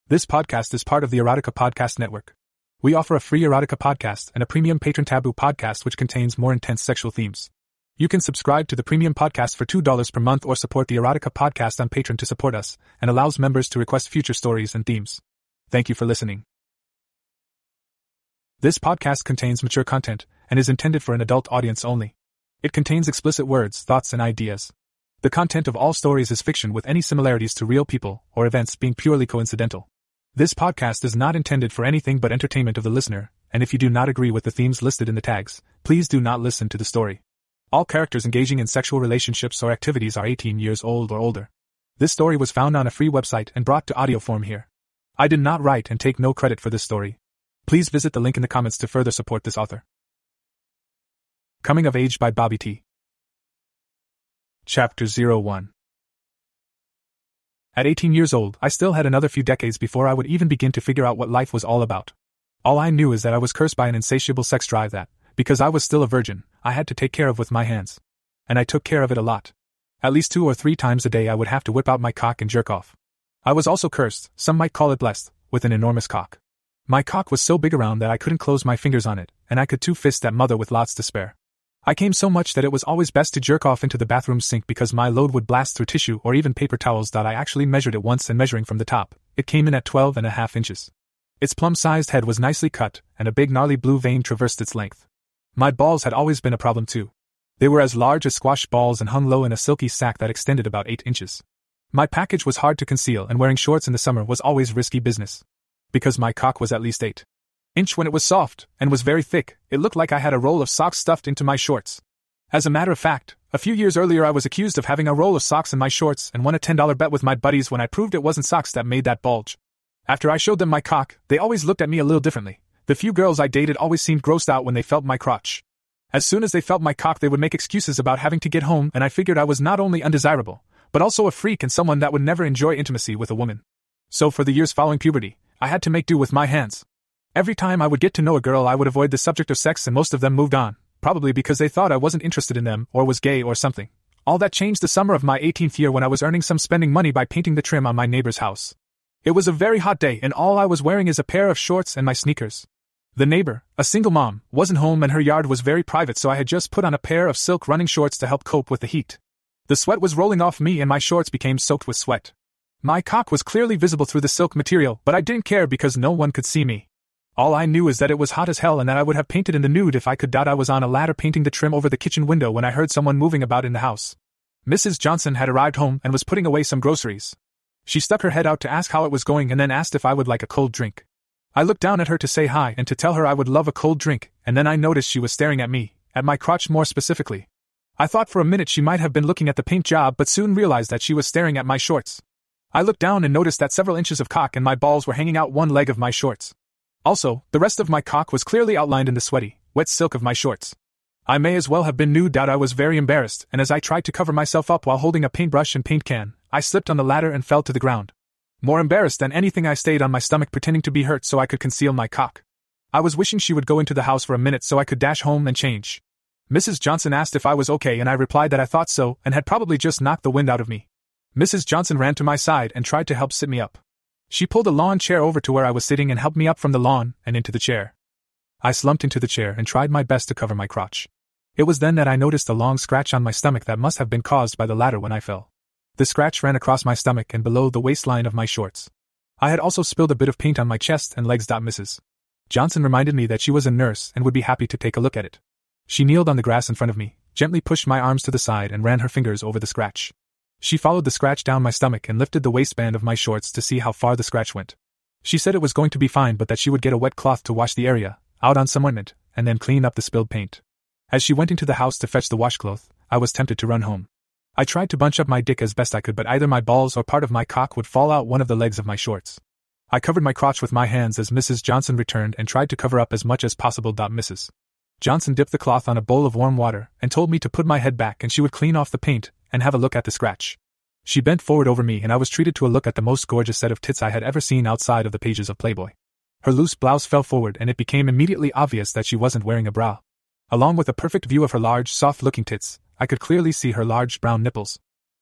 This podcast is part of the Erotica Podcast Network. We offer a free Erotica podcast and a premium Patron Taboo podcast which contains more intense sexual themes. You can subscribe to the premium podcast for $2 per month or support the Erotica Podcast on Patreon to support us, and allows members to request future stories and themes. Thank you for listening. This podcast contains mature content and is intended for an adult audience only. It contains explicit words, thoughts, and ideas. The content of all stories is fiction with any similarities to real people or events being purely coincidental. This podcast is not intended for anything but entertainment of the listener, and if you do not agree with the themes listed in the tags, please do not listen to the story. All characters engaging in sexual relationships or activities are 18 years old or older. This story was found on a free website and brought to audio form here. I did not write and take no credit for this story. Please visit the link in the comments to further support this author. Coming of Age by Bobby T. Chapter 01. At 18 years old, I still had another few decades before I would even begin to figure out what life was all about. All I knew is that I was cursed by an insatiable sex drive that, because I was still a virgin, I had to take care of with my hands. And I took care of it a lot. At least 2 or 3 times a day I would have to whip out my cock and jerk off. I was also cursed, some might call it blessed, with an enormous cock. My cock was so big around that I couldn't close my fingers on it, and I could 2-fist that mother with lots to spare. I came so much that it was always best to jerk off into the bathroom sink because my load would blast through tissue or even paper towels. I actually measured it once, and measuring from the top, it came in at 12.5 inches. Its plum-sized head was nicely cut, and a big gnarly blue vein traversed its length. My balls had always been a problem too. They were as large as squash balls and hung low in a silky sack that extended about 8 inches. My package was hard to conceal, and wearing shorts in the summer was always risky business. Because my cock was at least 8 inch when it was soft, and was very thick, it looked like I had a roll of socks stuffed into my shorts. As a matter of fact, a few years earlier I was accused of having a roll of socks in my shorts and won a $10 bet with my buddies when I proved it wasn't socks that made that bulge. After I showed them my cock, they always looked at me a little differently. The few girls I dated always seemed grossed out when they felt my crotch. As soon as they felt my cock, they would make excuses about having to get home, and I figured I was not only undesirable, but also a freak and someone that would never enjoy intimacy with a woman. So for the years following puberty, I had to make do with my hands. Every time I would get to know a girl, I would avoid the subject of sex, and most of them moved on, probably because they thought I wasn't interested in them or was gay or something. All that changed the summer of my 18th year when I was earning some spending money by painting the trim on my neighbor's house. It was a very hot day, and all I was wearing is a pair of shorts and my sneakers. The neighbor, a single mom, wasn't home, and her yard was very private, so I had just put on a pair of silk running shorts to help cope with the heat. The sweat was rolling off me and my shorts became soaked with sweat. My cock was clearly visible through the silk material, but I didn't care because no one could see me. All I knew is that it was hot as hell and that I would have painted in the nude if I could. I was on a ladder painting the trim over the kitchen window when I heard someone moving about in the house. Mrs. Johnson had arrived home and was putting away some groceries. She stuck her head out to ask how it was going and then asked if I would like a cold drink. I looked down at her to say hi and to tell her I would love a cold drink, and then I noticed she was staring at me, at my crotch more specifically. I thought for a minute she might have been looking at the paint job, but soon realized that she was staring at my shorts. I looked down and noticed that several inches of cock and my balls were hanging out one leg of my shorts. Also, the rest of my cock was clearly outlined in the sweaty, wet silk of my shorts. I may as well have been nude. I was very embarrassed, and as I tried to cover myself up while holding a paintbrush and paint can, I slipped on the ladder and fell to the ground. More embarrassed than anything, I stayed on my stomach pretending to be hurt so I could conceal my cock. I was wishing she would go into the house for a minute so I could dash home and change. Mrs. Johnson asked if I was okay, and I replied that I thought so and had probably just knocked the wind out of me. Mrs. Johnson ran to my side and tried to help sit me up. She pulled a lawn chair over to where I was sitting and helped me up from the lawn and into the chair. I slumped into the chair and tried my best to cover my crotch. It was then that I noticed a long scratch on my stomach that must have been caused by the ladder when I fell. The scratch ran across my stomach and below the waistline of my shorts. I had also spilled a bit of paint on my chest and legs. Mrs. Johnson reminded me that she was a nurse and would be happy to take a look at it. She kneeled on the grass in front of me, gently pushed my arms to the side and ran her fingers over the scratch. She followed the scratch down my stomach and lifted the waistband of my shorts to see how far the scratch went. She said it was going to be fine, but that she would get a wet cloth to wash the area, out on some ointment, and then clean up the spilled paint. As she went into the house to fetch the washcloth, I was tempted to run home. I tried to bunch up my dick as best I could, but either my balls or part of my cock would fall out one of the legs of my shorts. I covered my crotch with my hands as Mrs. Johnson returned and tried to cover up as much as possible. Mrs. Johnson dipped the cloth on a bowl of warm water and told me to put my head back and she would clean off the paint and have a look at the scratch. She bent forward over me and I was treated to a look at the most gorgeous set of tits I had ever seen outside of the pages of Playboy. Her loose blouse fell forward and it became immediately obvious that she wasn't wearing a bra. Along with a perfect view of her large, soft-looking tits, I could clearly see her large brown nipples.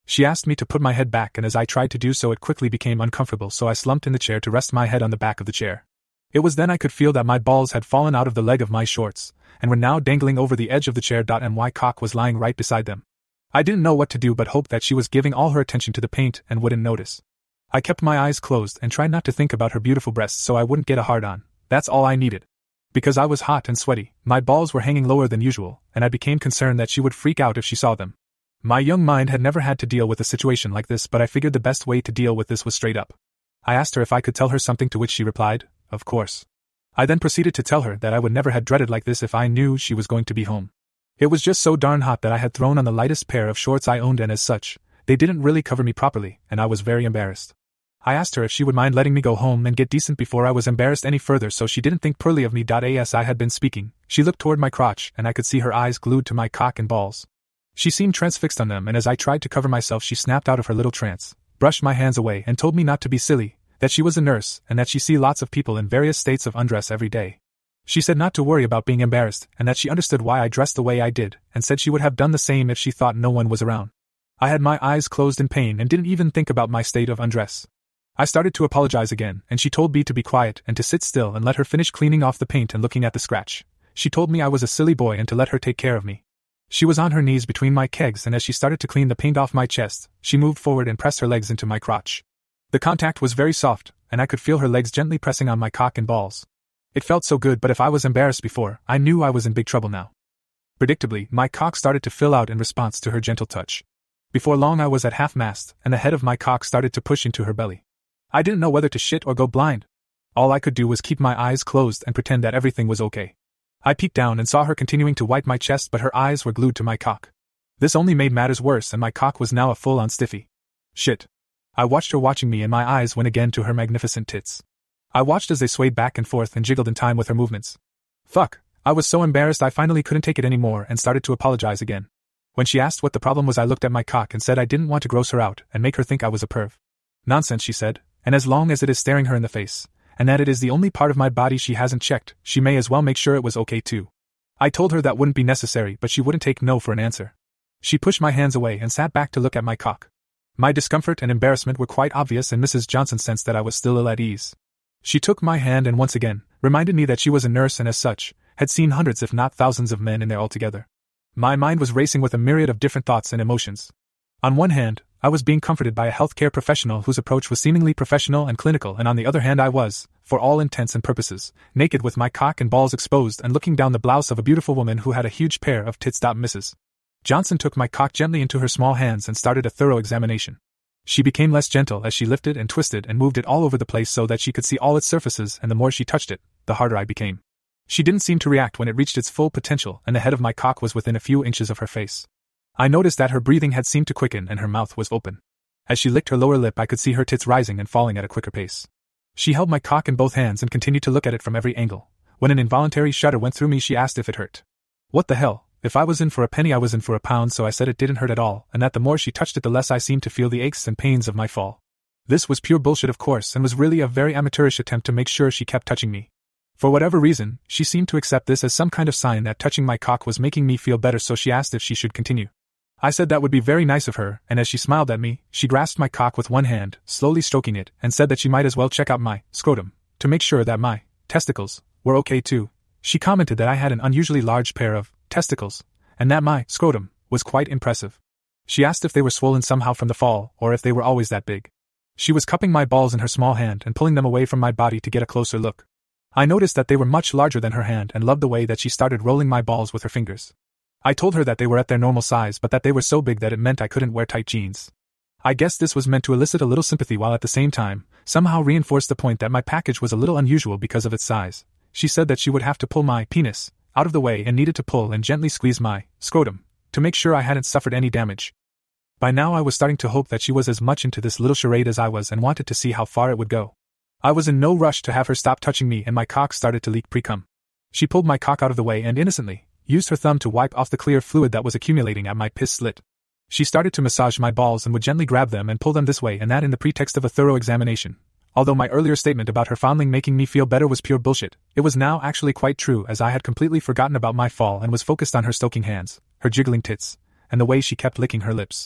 She asked me to put my head back, and as I tried to do so it quickly became uncomfortable, so I slumped in the chair to rest my head on the back of the chair. It was then I could feel that my balls had fallen out of the leg of my shorts, and were now dangling over the edge of the chair, and my cock was lying right beside them. I didn't know what to do but hope that she was giving all her attention to the paint and wouldn't notice. I kept my eyes closed and tried not to think about her beautiful breasts so I wouldn't get a hard-on. That's all I needed. Because I was hot and sweaty, my balls were hanging lower than usual, and I became concerned that she would freak out if she saw them. My young mind had never had to deal with a situation like this, but I figured the best way to deal with this was straight up. I asked her if I could tell her something, to which she replied, "Of course." I then proceeded to tell her that I would never have dreaded like this if I knew she was going to be home. It was just so darn hot that I had thrown on the lightest pair of shorts I owned, and as such, they didn't really cover me properly, and I was very embarrassed. I asked her if she would mind letting me go home and get decent before I was embarrassed any further, so she didn't think poorly of me. As I had been speaking, she looked toward my crotch, and I could see her eyes glued to my cock and balls. She seemed transfixed on them, and as I tried to cover myself she snapped out of her little trance, brushed my hands away, and told me not to be silly, that she was a nurse, and that she see lots of people in various states of undress every day. She said not to worry about being embarrassed, and that she understood why I dressed the way I did, and said she would have done the same if she thought no one was around. I had my eyes closed in pain and didn't even think about my state of undress. I started to apologize again, and she told me to be quiet and to sit still and let her finish cleaning off the paint and looking at the scratch. She told me I was a silly boy and to let her take care of me. She was on her knees between my kegs, and as she started to clean the paint off my chest, she moved forward and pressed her legs into my crotch. The contact was very soft, and I could feel her legs gently pressing on my cock and balls. It felt so good, but if I was embarrassed before, I knew I was in big trouble now. Predictably, my cock started to fill out in response to her gentle touch. Before long I was at half-mast, and the head of my cock started to push into her belly. I didn't know whether to shit or go blind. All I could do was keep my eyes closed and pretend that everything was okay. I peeked down and saw her continuing to wipe my chest, but her eyes were glued to my cock. This only made matters worse, and my cock was now a full-on stiffy. Shit. I watched her watching me, and my eyes went again to her magnificent tits. I watched as they swayed back and forth and jiggled in time with her movements. Fuck, I was so embarrassed I finally couldn't take it anymore and started to apologize again. When she asked what the problem was, I looked at my cock and said I didn't want to gross her out and make her think I was a perv. Nonsense, she said, and as long as it is staring her in the face, and that it is the only part of my body she hasn't checked, she may as well make sure it was okay too. I told her that wouldn't be necessary, but she wouldn't take no for an answer. She pushed my hands away and sat back to look at my cock. My discomfort and embarrassment were quite obvious, and Mrs. Johnson sensed that I was still ill at ease. She took my hand and once again reminded me that she was a nurse and as such had seen hundreds if not thousands of men in there altogether. My mind was racing with a myriad of different thoughts and emotions. On one hand, I was being comforted by a healthcare professional whose approach was seemingly professional and clinical, and on the other hand I was, for all intents and purposes, naked with my cock and balls exposed and looking down the blouse of a beautiful woman who had a huge pair of tits. Mrs. Johnson took my cock gently into her small hands and started a thorough examination. She became less gentle as she lifted and twisted and moved it all over the place so that she could see all its surfaces, and the more she touched it, the harder I became. She didn't seem to react when it reached its full potential and the head of my cock was within a few inches of her face. I noticed that her breathing had seemed to quicken and her mouth was open. As she licked her lower lip I could see her tits rising and falling at a quicker pace. She held my cock in both hands and continued to look at it from every angle. When an involuntary shudder went through me, she asked if it hurt. What the hell? If I was in for a penny I was in for a pound, so I said it didn't hurt at all, and that the more she touched it the less I seemed to feel the aches and pains of my fall. This was pure bullshit, of course, and was really a very amateurish attempt to make sure she kept touching me. For whatever reason, she seemed to accept this as some kind of sign that touching my cock was making me feel better, so she asked if she should continue. I said that would be very nice of her, and as she smiled at me, she grasped my cock with one hand, slowly stroking it, and said that she might as well check out my scrotum to make sure that my testicles were okay too. She commented that I had an unusually large pair of testicles, and that my scrotum was quite impressive. She asked if they were swollen somehow from the fall, or if they were always that big. She was cupping my balls in her small hand and pulling them away from my body to get a closer look. I noticed that they were much larger than her hand and loved the way that she started rolling my balls with her fingers. I told her that they were at their normal size, but that they were so big that it meant I couldn't wear tight jeans. I guess this was meant to elicit a little sympathy while at the same time somehow reinforce the point that my package was a little unusual because of its size. She said that she would have to pull my penis out of the way and needed to pull and gently squeeze my scrotum to make sure I hadn't suffered any damage. By now I was starting to hope that she was as much into this little charade as I was and wanted to see how far it would go. I was in no rush to have her stop touching me, and my cock started to leak pre-cum. She pulled my cock out of the way and innocently used her thumb to wipe off the clear fluid that was accumulating at my piss slit. She started to massage my balls and would gently grab them and pull them this way and that in the pretext of a thorough examination. Although my earlier statement about her fondling making me feel better was pure bullshit, it was now actually quite true, as I had completely forgotten about my fall and was focused on her stoking hands, her jiggling tits, and the way she kept licking her lips.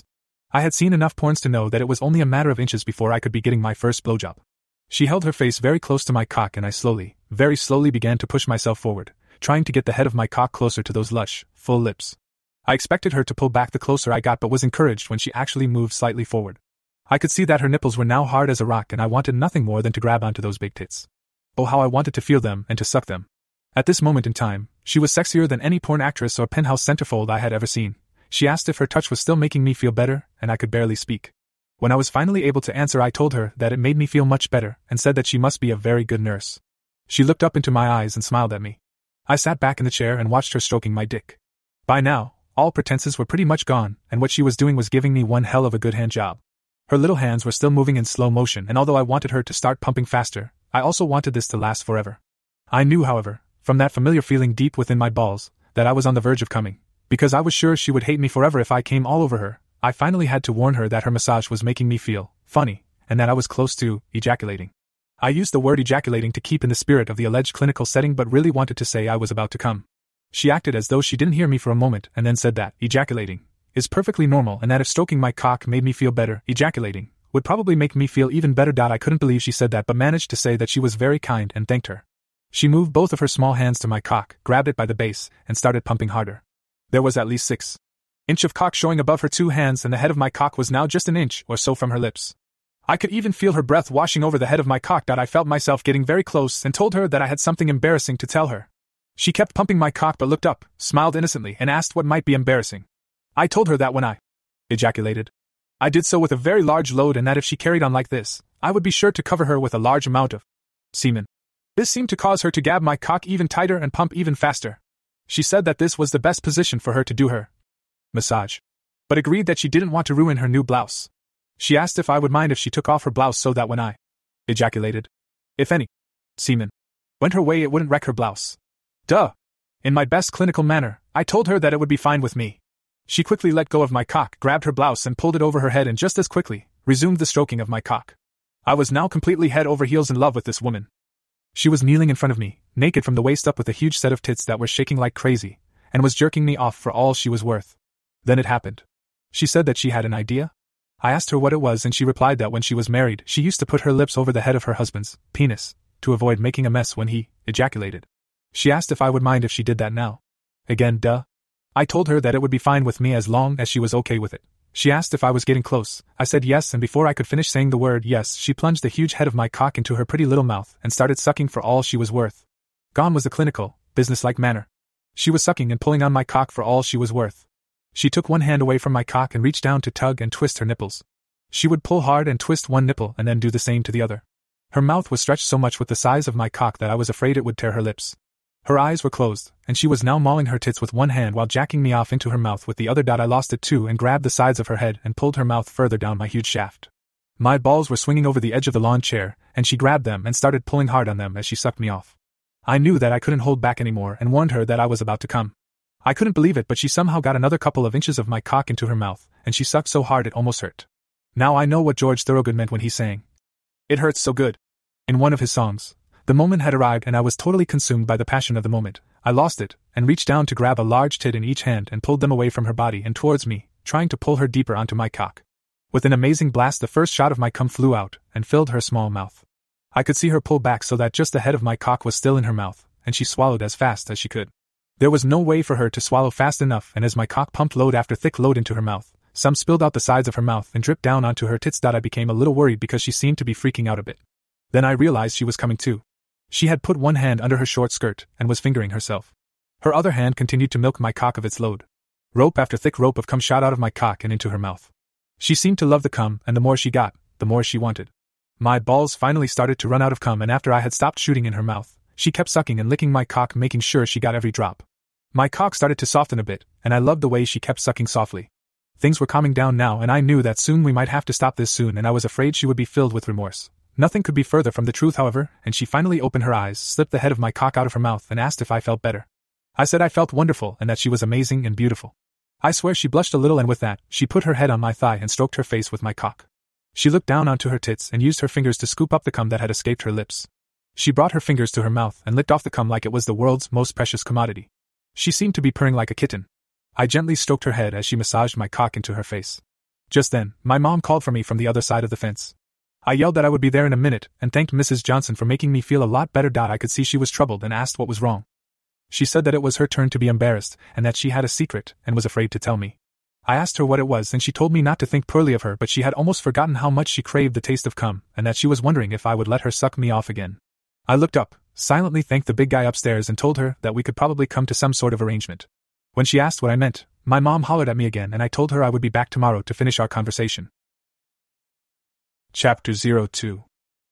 I had seen enough porns to know that it was only a matter of inches before I could be getting my first blowjob. She held her face very close to my cock and I slowly, very slowly began to push myself forward, trying to get the head of my cock closer to those lush, full lips. I expected her to pull back the closer I got but was encouraged when she actually moved slightly forward. I could see that her nipples were now hard as a rock and I wanted nothing more than to grab onto those big tits. Oh, how I wanted to feel them and to suck them. At this moment in time, she was sexier than any porn actress or penthouse centerfold I had ever seen. She asked if her touch was still making me feel better, and I could barely speak. When I was finally able to answer, I told her that it made me feel much better and said that she must be a very good nurse. She looked up into my eyes and smiled at me. I sat back in the chair and watched her stroking my dick. By now, all pretenses were pretty much gone, and what she was doing was giving me one hell of a good hand job. Her little hands were still moving in slow motion, and although I wanted her to start pumping faster, I also wanted this to last forever. I knew, however, from that familiar feeling deep within my balls, that I was on the verge of coming. Because I was sure she would hate me forever if I came all over her, I finally had to warn her that her massage was making me feel funny, and that I was close to ejaculating. I used the word ejaculating to keep in the spirit of the alleged clinical setting but really wanted to say I was about to come. She acted as though she didn't hear me for a moment and then said that ejaculating is perfectly normal and that if stroking my cock made me feel better, ejaculating would probably make me feel even better. I couldn't believe she said that but managed to say that she was very kind and thanked her. She moved both of her small hands to my cock, grabbed it by the base, and started pumping harder. There was at least 6 inches of cock showing above her 2 hands and the head of my cock was now just an inch or so from her lips. I could even feel her breath washing over the head of my cock. I felt myself getting very close and told her that I had something embarrassing to tell her. She kept pumping my cock but looked up, smiled innocently, and asked what might be embarrassing. I told her that when I ejaculated, I did so with a very large load and that if she carried on like this, I would be sure to cover her with a large amount of semen. This seemed to cause her to grab my cock even tighter and pump even faster. She said that this was the best position for her to do her massage, but agreed that she didn't want to ruin her new blouse. She asked if I would mind if she took off her blouse so that when I ejaculated, if any semen went her way it wouldn't wreck her blouse. Duh! In my best clinical manner, I told her that it would be fine with me. She quickly let go of my cock, grabbed her blouse and pulled it over her head and just as quickly, resumed the stroking of my cock. I was now completely head over heels in love with this woman. She was kneeling in front of me, naked from the waist up with a huge set of tits that were shaking like crazy, and was jerking me off for all she was worth. Then it happened. She said that she had an idea. I asked her what it was and she replied that when she was married, she used to put her lips over the head of her husband's penis, to avoid making a mess when he ejaculated. She asked if I would mind if she did that now. Again, duh. I told her that it would be fine with me as long as she was okay with it. She asked if I was getting close. I said yes, and before I could finish saying the word yes, she plunged the huge head of my cock into her pretty little mouth and started sucking for all she was worth. Gone was the clinical, businesslike manner. She was sucking and pulling on my cock for all she was worth. She took one hand away from my cock and reached down to tug and twist her nipples. She would pull hard and twist one nipple and then do the same to the other. Her mouth was stretched so much with the size of my cock that I was afraid it would tear her lips. Her eyes were closed, and she was now mauling her tits with one hand while jacking me off into her mouth with the other. I lost it too and grabbed the sides of her head and pulled her mouth further down my huge shaft. My balls were swinging over the edge of the lawn chair, and she grabbed them and started pulling hard on them as she sucked me off. I knew that I couldn't hold back anymore and warned her that I was about to come. I couldn't believe it, but she somehow got another couple of inches of my cock into her mouth, and she sucked so hard it almost hurt. Now I know what George Thorogood meant when he sang, "It hurts so good," in one of his songs. The moment had arrived and I was totally consumed by the passion of the moment. I lost it, and reached down to grab a large tit in each hand and pulled them away from her body and towards me, trying to pull her deeper onto my cock. With an amazing blast the first shot of my cum flew out and filled her small mouth. I could see her pull back so that just the head of my cock was still in her mouth, and she swallowed as fast as she could. There was no way for her to swallow fast enough, and as my cock pumped load after thick load into her mouth, some spilled out the sides of her mouth and dripped down onto her tits. I became a little worried because she seemed to be freaking out a bit. Then I realized she was coming too. She had put one hand under her short skirt and was fingering herself. Her other hand continued to milk my cock of its load. Rope after thick rope of cum shot out of my cock and into her mouth. She seemed to love the cum, and the more she got, the more she wanted. My balls finally started to run out of cum, and after I had stopped shooting in her mouth, she kept sucking and licking my cock, making sure she got every drop. My cock started to soften a bit, and I loved the way she kept sucking softly. Things were calming down now, and I knew that soon we might have to stop this soon, and I was afraid she would be filled with remorse. Nothing could be further from the truth, however, and she finally opened her eyes, slipped the head of my cock out of her mouth, and asked if I felt better. I said I felt wonderful and that she was amazing and beautiful. I swear she blushed a little, and with that, she put her head on my thigh and stroked her face with my cock. She looked down onto her tits and used her fingers to scoop up the cum that had escaped her lips. She brought her fingers to her mouth and licked off the cum like it was the world's most precious commodity. She seemed to be purring like a kitten. I gently stroked her head as she massaged my cock into her face. Just then, my mom called for me from the other side of the fence. I yelled that I would be there in a minute and thanked Mrs. Johnson for making me feel a lot better. I could see she was troubled and asked what was wrong. She said that it was her turn to be embarrassed and that she had a secret and was afraid to tell me. I asked her what it was and she told me not to think poorly of her, but she had almost forgotten how much she craved the taste of cum and that she was wondering if I would let her suck me off again. I looked up, silently thanked the big guy upstairs and told her that we could probably come to some sort of arrangement. When she asked what I meant, my mom hollered at me again and I told her I would be back tomorrow to finish our conversation. Chapter 02.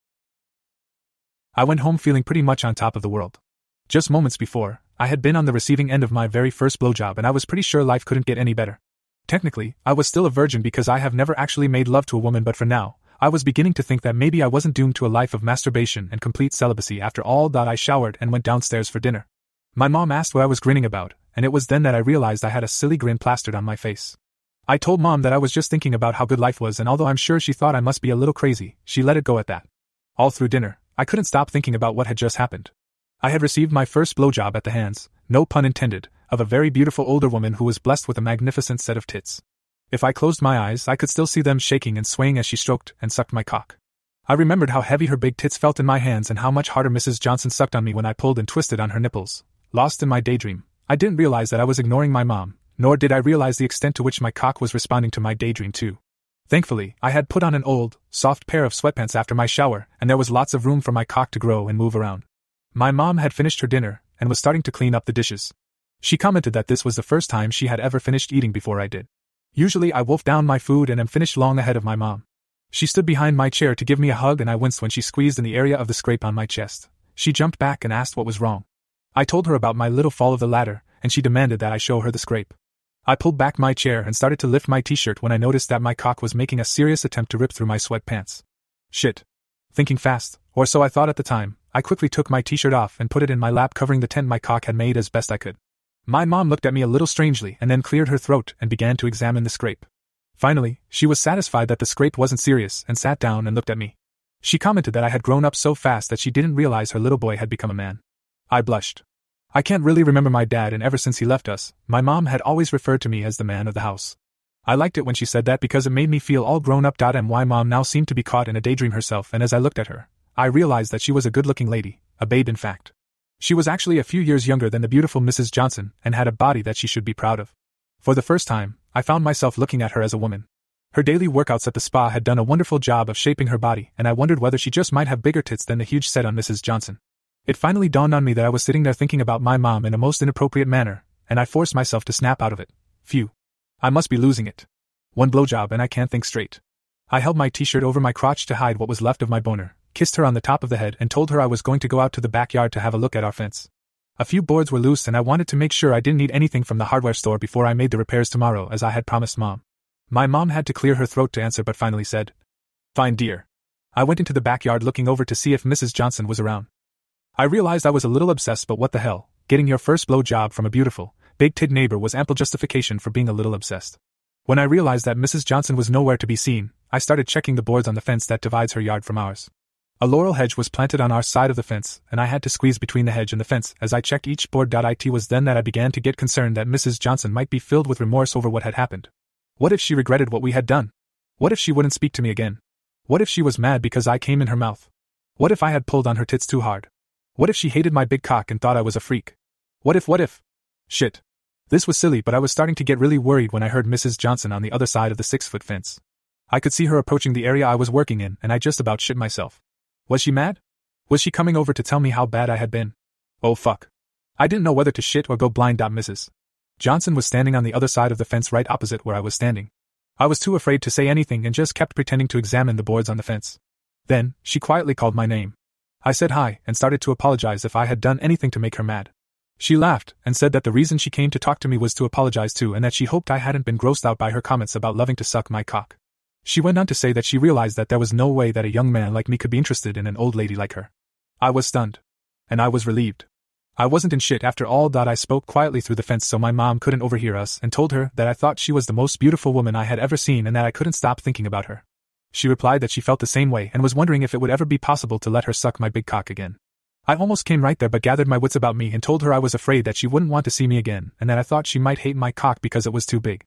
I went home feeling pretty much on top of the world. Just moments before, I had been on the receiving end of my very first blowjob and I was pretty sure life couldn't get any better. Technically, I was still a virgin because I have never actually made love to a woman, but for now, I was beginning to think that maybe I wasn't doomed to a life of masturbation and complete celibacy after all. I showered and went downstairs for dinner. My mom asked what I was grinning about, and it was then that I realized I had a silly grin plastered on my face. I told Mom that I was just thinking about how good life was, and although I'm sure she thought I must be a little crazy, she let it go at that. All through dinner, I couldn't stop thinking about what had just happened. I had received my first blowjob at the hands, no pun intended, of a very beautiful older woman who was blessed with a magnificent set of tits. If I closed my eyes, I could still see them shaking and swaying as she stroked and sucked my cock. I remembered how heavy her big tits felt in my hands and how much harder Mrs. Johnson sucked on me when I pulled and twisted on her nipples. Lost in my daydream, I didn't realize that I was ignoring my mom, nor did I realize the extent to which my cock was responding to my daydream too. Thankfully, I had put on an old, soft pair of sweatpants after my shower, and there was lots of room for my cock to grow and move around. My mom had finished her dinner and was starting to clean up the dishes. She commented that this was the first time she had ever finished eating before I did. Usually I wolf down my food and am finished long ahead of my mom. She stood behind my chair to give me a hug and I winced when she squeezed in the area of the scrape on my chest. She jumped back and asked what was wrong. I told her about my little fall of the ladder, and she demanded that I show her the scrape. I pulled back my chair and started to lift my t-shirt when I noticed that my cock was making a serious attempt to rip through my sweatpants. Shit. Thinking fast, or so I thought at the time, I quickly took my t-shirt off and put it in my lap, covering the tent my cock had made as best I could. My mom looked at me a little strangely and then cleared her throat and began to examine the scrape. Finally, she was satisfied that the scrape wasn't serious and sat down and looked at me. She commented that I had grown up so fast that she didn't realize her little boy had become a man. I blushed. I can't really remember my dad, and ever since he left us, my mom had always referred to me as the man of the house. I liked it when she said that because it made me feel all grown up. My mom now seemed to be caught in a daydream herself, and as I looked at her, I realized that she was a good-looking lady, a babe in fact. She was actually a few years younger than the beautiful Mrs. Johnson and had a body that she should be proud of. For the first time, I found myself looking at her as a woman. Her daily workouts at the spa had done a wonderful job of shaping her body, and I wondered whether she just might have bigger tits than the huge set on Mrs. Johnson. It finally dawned on me that I was sitting there thinking about my mom in a most inappropriate manner, and I forced myself to snap out of it. Phew. I must be losing it. One blowjob and I can't think straight. I held my t-shirt over my crotch to hide what was left of my boner, kissed her on the top of the head and told her I was going to go out to the backyard to have a look at our fence. A few boards were loose and I wanted to make sure I didn't need anything from the hardware store before I made the repairs tomorrow, as I had promised Mom. My mom had to clear her throat to answer but finally said, "Fine, dear." I went into the backyard looking over to see if Mrs. Johnson was around. I realized I was a little obsessed, but what the hell, getting your first blowjob from a beautiful, big-titted neighbor was ample justification for being a little obsessed. When I realized that Mrs. Johnson was nowhere to be seen, I started checking the boards on the fence that divides her yard from ours. A laurel hedge was planted on our side of the fence, and I had to squeeze between the hedge and the fence as I checked each board. It was then that I began to get concerned that Mrs. Johnson might be filled with remorse over what had happened. What if she regretted what we had done? What if she wouldn't speak to me again? What if she was mad because I came in her mouth? What if I had pulled on her tits too hard? What if she hated my big cock and thought I was a freak? What if? Shit. This was silly, but I was starting to get really worried when I heard Mrs. Johnson on the other side of the 6-foot fence. I could see her approaching the area I was working in, and I just about shit myself. Was she mad? Was she coming over to tell me how bad I had been? Oh fuck. I didn't know whether to shit or go blind. Mrs. Johnson was standing on the other side of the fence right opposite where I was standing. I was too afraid to say anything and just kept pretending to examine the boards on the fence. Then, she quietly called my name. I said hi and started to apologize if I had done anything to make her mad. She laughed and said that the reason she came to talk to me was to apologize too, and that she hoped I hadn't been grossed out by her comments about loving to suck my cock. She went on to say that she realized that there was no way that a young man like me could be interested in an old lady like her. I was stunned. And I was relieved. I wasn't in shit after all. I spoke quietly through the fence so my mom couldn't overhear us and told her that I thought she was the most beautiful woman I had ever seen and that I couldn't stop thinking about her. She replied that she felt the same way and was wondering if it would ever be possible to let her suck my big cock again. I almost came right there but gathered my wits about me and told her I was afraid that she wouldn't want to see me again and that I thought she might hate my cock because it was too big.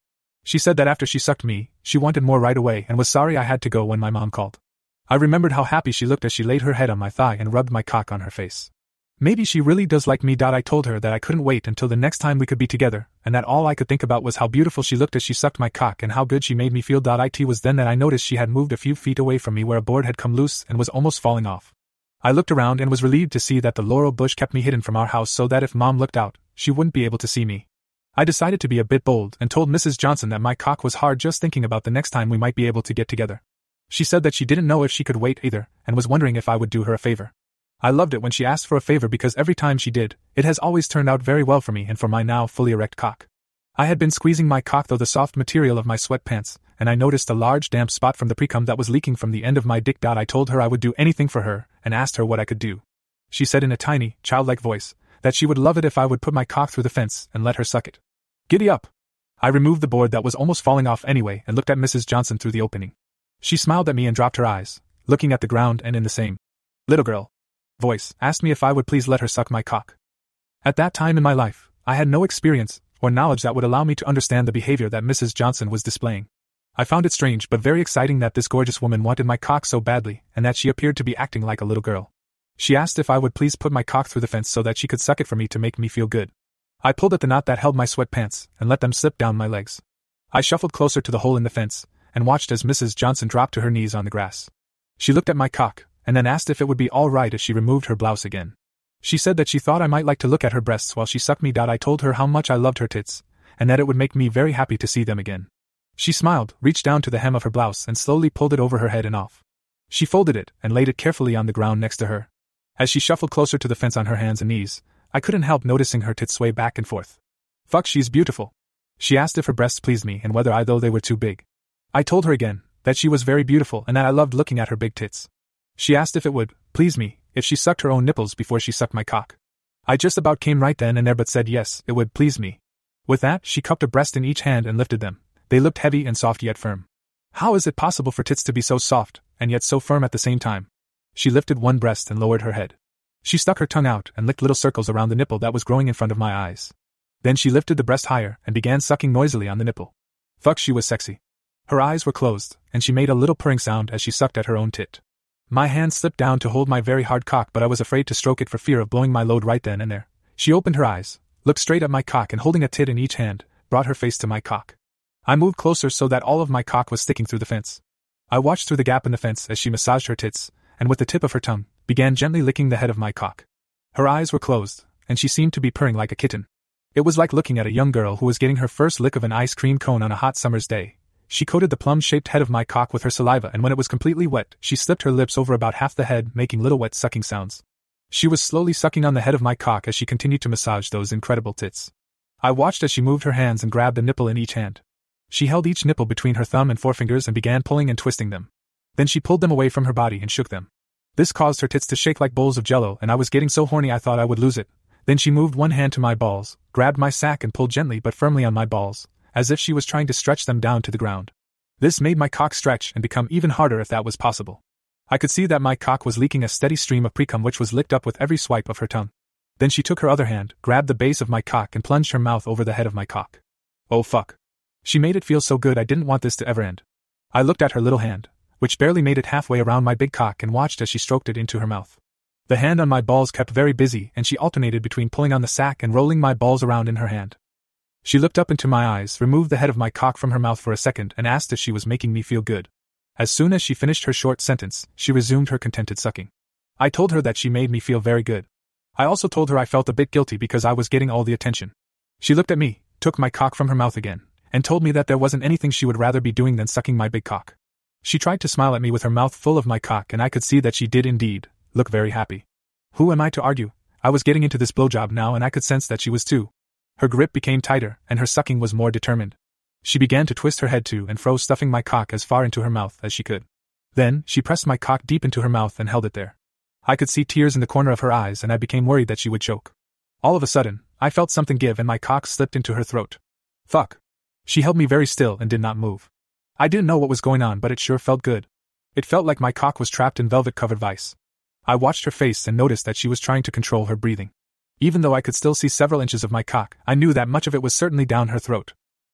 She said that after she sucked me, she wanted more right away and was sorry I had to go when my mom called. I remembered how happy she looked as she laid her head on my thigh and rubbed my cock on her face. Maybe she really does like me. I told her that I couldn't wait until the next time we could be together, and that all I could think about was how beautiful she looked as she sucked my cock and how good she made me feel. It was then that I noticed she had moved a few feet away from me where a board had come loose and was almost falling off. I looked around and was relieved to see that the laurel bush kept me hidden from our house so that if Mom looked out, she wouldn't be able to see me. I decided to be a bit bold and told Mrs. Johnson that my cock was hard just thinking about the next time we might be able to get together. She said that she didn't know if she could wait either, and was wondering if I would do her a favor. I loved it when she asked for a favor because every time she did, it has always turned out very well for me and for my now fully erect cock. I had been squeezing my cock through the soft material of my sweatpants, and I noticed a large damp spot from the precum that was leaking from the end of my dick. I told her I would do anything for her, and asked her what I could do. She said in a tiny, childlike voice, that she would love it if I would put my cock through the fence and let her suck it. Giddy up! I removed the board that was almost falling off anyway and looked at Mrs. Johnson through the opening. She smiled at me and dropped her eyes, looking at the ground, and in the same little girl voice, asked me if I would please let her suck my cock. At that time in my life, I had no experience or knowledge that would allow me to understand the behavior that Mrs. Johnson was displaying. I found it strange but very exciting that this gorgeous woman wanted my cock so badly and that she appeared to be acting like a little girl. She asked if I would please put my cock through the fence so that she could suck it for me to make me feel good. I pulled at the knot that held my sweatpants and let them slip down my legs. I shuffled closer to the hole in the fence and watched as Mrs. Johnson dropped to her knees on the grass. She looked at my cock and then asked if it would be all right if she removed her blouse again. She said that she thought I might like to look at her breasts while she sucked me. I told her how much I loved her tits, and that it would make me very happy to see them again. She smiled, reached down to the hem of her blouse and slowly pulled it over her head and off. She folded it and laid it carefully on the ground next to her. As she shuffled closer to the fence on her hands and knees, I couldn't help noticing her tits sway back and forth. Fuck, she's beautiful. She asked if her breasts pleased me and whether I though they were too big. I told her again that she was very beautiful and that I loved looking at her big tits. She asked if it would please me if she sucked her own nipples before she sucked my cock. I just about came right then and there but said yes, it would please me. With that, she cupped a breast in each hand and lifted them. They looked heavy and soft yet firm. How is it possible for tits to be so soft and yet so firm at the same time? She lifted one breast and lowered her head. She stuck her tongue out and licked little circles around the nipple that was growing in front of my eyes. Then she lifted the breast higher and began sucking noisily on the nipple. Fuck, she was sexy. Her eyes were closed, and she made a little purring sound as she sucked at her own tit. My hand slipped down to hold my very hard cock, but I was afraid to stroke it for fear of blowing my load right then and there. She opened her eyes, looked straight at my cock, and holding a tit in each hand, brought her face to my cock. I moved closer so that all of my cock was sticking through the fence. I watched through the gap in the fence as she massaged her tits, and with the tip of her tongue, began gently licking the head of my cock. Her eyes were closed, and she seemed to be purring like a kitten. It was like looking at a young girl who was getting her first lick of an ice cream cone on a hot summer's day. She coated the plum-shaped head of my cock with her saliva, and when it was completely wet, she slipped her lips over about half the head, making little wet sucking sounds. She was slowly sucking on the head of my cock as she continued to massage those incredible tits. I watched as she moved her hands and grabbed a nipple in each hand. She held each nipple between her thumb and forefingers and began pulling and twisting them. Then she pulled them away from her body and shook them. This caused her tits to shake like bowls of jello, and I was getting so horny I thought I would lose it. Then she moved one hand to my balls, grabbed my sack and pulled gently but firmly on my balls, as if she was trying to stretch them down to the ground. This made my cock stretch and become even harder if that was possible. I could see that my cock was leaking a steady stream of precum which was licked up with every swipe of her tongue. Then she took her other hand, grabbed the base of my cock and plunged her mouth over the head of my cock. Oh fuck. She made it feel so good. I didn't want this to ever end. I looked at her little hand, which barely made it halfway around my big cock, and watched as she stroked it into her mouth. The hand on my balls kept very busy, and she alternated between pulling on the sack and rolling my balls around in her hand. She looked up into my eyes, removed the head of my cock from her mouth for a second, and asked if she was making me feel good. As soon as she finished her short sentence, she resumed her contented sucking. I told her that she made me feel very good. I also told her I felt a bit guilty because I was getting all the attention. She looked at me, took my cock from her mouth again, and told me that there wasn't anything she would rather be doing than sucking my big cock. She tried to smile at me with her mouth full of my cock, and I could see that she did indeed look very happy. Who am I to argue? I was getting into this blowjob now, and I could sense that she was too. Her grip became tighter, and her sucking was more determined. She began to twist her head to and fro, stuffing my cock as far into her mouth as she could. Then, she pressed my cock deep into her mouth and held it there. I could see tears in the corner of her eyes, and I became worried that she would choke. All of a sudden, I felt something give and my cock slipped into her throat. Fuck. She held me very still and did not move. I didn't know what was going on, but it sure felt good. It felt like my cock was trapped in velvet-covered vice. I watched her face and noticed that she was trying to control her breathing. Even though I could still see several inches of my cock, I knew that much of it was certainly down her throat.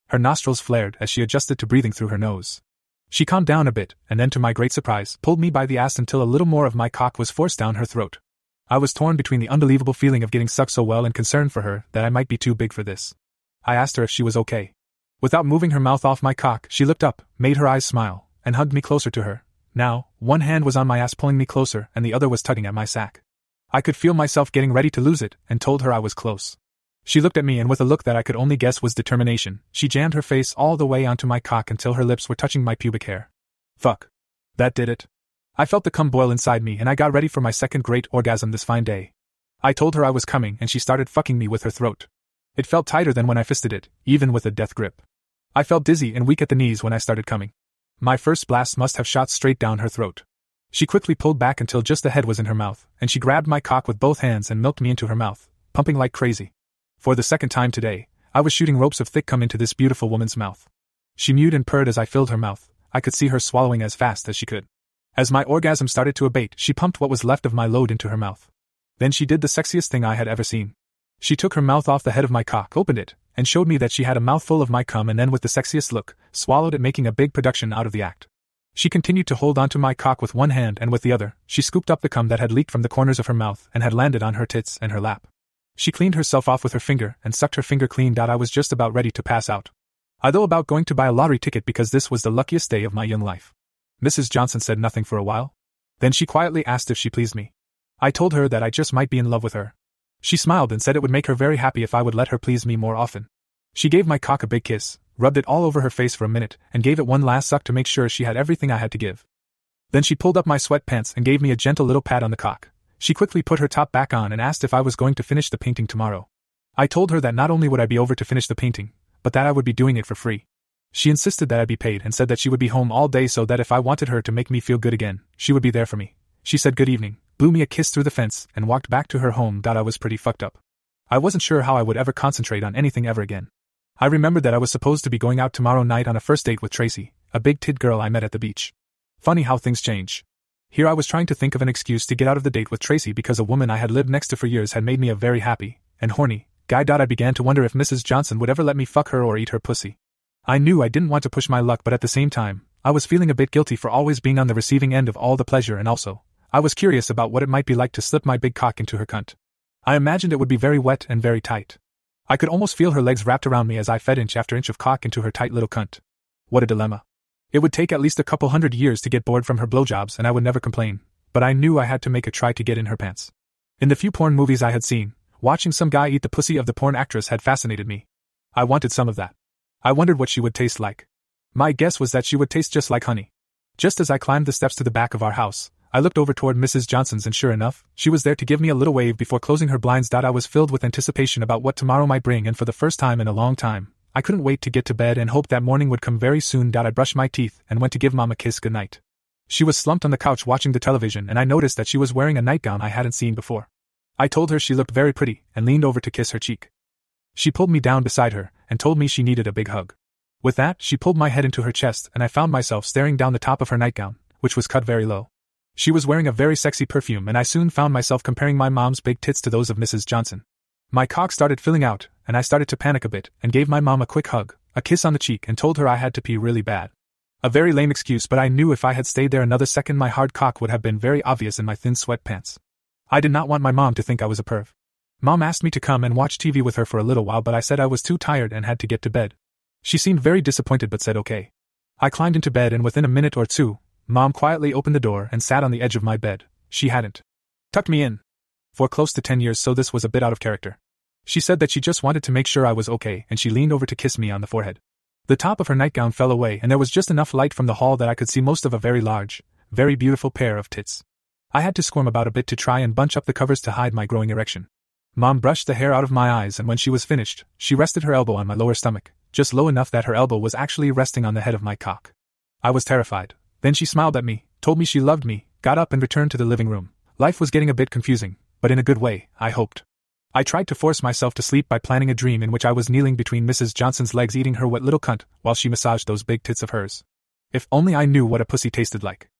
Her nostrils flared as she adjusted to breathing through her nose. She calmed down a bit, and then to my great surprise, pulled me by the ass until a little more of my cock was forced down her throat. I was torn between the unbelievable feeling of getting sucked so well and concern for her that I might be too big for this. I asked her if she was okay. Without moving her mouth off my cock, she looked up, made her eyes smile, and hugged me closer to her. Now, one hand was on my ass pulling me closer and the other was tugging at my sack. I could feel myself getting ready to lose it, and told her I was close. She looked at me and with a look that I could only guess was determination, she jammed her face all the way onto my cock until her lips were touching my pubic hair. Fuck. That did it. I felt the cum boil inside me and I got ready for my second great orgasm this fine day. I told her I was coming and she started fucking me with her throat. It felt tighter than when I fisted it, even with a death grip. I felt dizzy and weak at the knees when I started coming. My first blast must have shot straight down her throat. She quickly pulled back until just the head was in her mouth, and she grabbed my cock with both hands and milked me into her mouth, pumping like crazy. For the second time today, I was shooting ropes of thick cum into this beautiful woman's mouth. She mewed and purred as I filled her mouth. I could see her swallowing as fast as she could. As my orgasm started to abate, she pumped what was left of my load into her mouth. Then she did the sexiest thing I had ever seen. She took her mouth off the head of my cock, opened it, and showed me that she had a mouthful of my cum and then with the sexiest look, swallowed it, making a big production out of the act. She continued to hold onto my cock with one hand and with the other, she scooped up the cum that had leaked from the corners of her mouth and had landed on her tits and her lap. She cleaned herself off with her finger and sucked her finger clean. I was just about ready to pass out. I thought about going to buy a lottery ticket because this was the luckiest day of my young life. Mrs. Johnson said nothing for a while. Then she quietly asked if she pleased me. I told her that I just might be in love with her. She smiled and said it would make her very happy if I would let her please me more often. She gave my cock a big kiss, rubbed it all over her face for a minute, and gave it one last suck to make sure she had everything I had to give. Then she pulled up my sweatpants and gave me a gentle little pat on the cock. She quickly put her top back on and asked if I was going to finish the painting tomorrow. I told her that not only would I be over to finish the painting, but that I would be doing it for free. She insisted that I be paid and said that she would be home all day so that if I wanted her to make me feel good again, she would be there for me. She said good evening, blew me a kiss through the fence, and walked back to her home. I was pretty fucked up. I wasn't sure how I would ever concentrate on anything ever again. I remembered that I was supposed to be going out tomorrow night on a first date with Tracy, a big tit girl I met at the beach. Funny how things change. Here I was trying to think of an excuse to get out of the date with Tracy because a woman I had lived next to for years had made me a very happy and horny guy. I began to wonder if Mrs. Johnson would ever let me fuck her or eat her pussy. I knew I didn't want to push my luck, but at the same time, I was feeling a bit guilty for always being on the receiving end of all the pleasure, and also, I was curious about what it might be like to slip my big cock into her cunt. I imagined it would be very wet and very tight. I could almost feel her legs wrapped around me as I fed inch after inch of cock into her tight little cunt. What a dilemma. It would take at least a couple 100 years to get bored from her blowjobs and I would never complain, but I knew I had to make a try to get in her pants. In the few porn movies I had seen, watching some guy eat the pussy of the porn actress had fascinated me. I wanted some of that. I wondered what she would taste like. My guess was that she would taste just like honey. Just as I climbed the steps to the back of our house, I looked over toward Mrs. Johnson's and sure enough, she was there to give me a little wave before closing her blinds. I was filled with anticipation about what tomorrow might bring, and for the first time in a long time, I couldn't wait to get to bed and hoped that morning would come very soon. I brushed my teeth and went to give Mom a kiss goodnight. She was slumped on the couch watching the television and I noticed that she was wearing a nightgown I hadn't seen before. I told her she looked very pretty and leaned over to kiss her cheek. She pulled me down beside her and told me she needed a big hug. With that, she pulled my head into her chest and I found myself staring down the top of her nightgown, which was cut very low. She was wearing a very sexy perfume and I soon found myself comparing my mom's big tits to those of Mrs. Johnson. My cock started filling out and I started to panic a bit and gave my mom a quick hug, a kiss on the cheek, and told her I had to pee really bad. A very lame excuse, but I knew if I had stayed there another second my hard cock would have been very obvious in my thin sweatpants. I did not want my mom to think I was a perv. Mom asked me to come and watch TV with her for a little while, but I said I was too tired and had to get to bed. She seemed very disappointed but said okay. I climbed into bed and within a minute or two, Mom quietly opened the door and sat on the edge of my bed. She hadn't tucked me in for close to 10 years, so this was a bit out of character. She said that she just wanted to make sure I was okay and she leaned over to kiss me on the forehead. The top of her nightgown fell away and there was just enough light from the hall that I could see most of a very large, very beautiful pair of tits. I had to squirm about a bit to try and bunch up the covers to hide my growing erection. Mom brushed the hair out of my eyes and when she was finished, she rested her elbow on my lower stomach, just low enough that her elbow was actually resting on the head of my cock. I was terrified. Then she smiled at me, told me she loved me, got up and returned to the living room. Life was getting a bit confusing, but in a good way, I hoped. I tried to force myself to sleep by planning a dream in which I was kneeling between Mrs. Johnson's legs eating her wet little cunt while she massaged those big tits of hers. If only I knew what a pussy tasted like.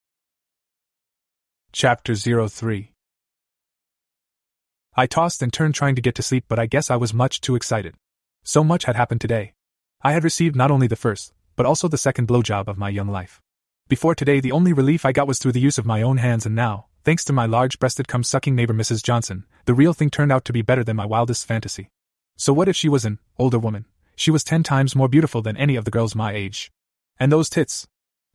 Chapter 03. I tossed and turned trying to get to sleep, but I guess I was much too excited. So much had happened today. I had received not only the first, but also the second blowjob of my young life. Before today, the only relief I got was through the use of my own hands, and now, thanks to my large-breasted cum-sucking neighbor Mrs. Johnson, the real thing turned out to be better than my wildest fantasy. So what if she was an older woman? She was 10 times more beautiful than any of the girls my age. And those tits.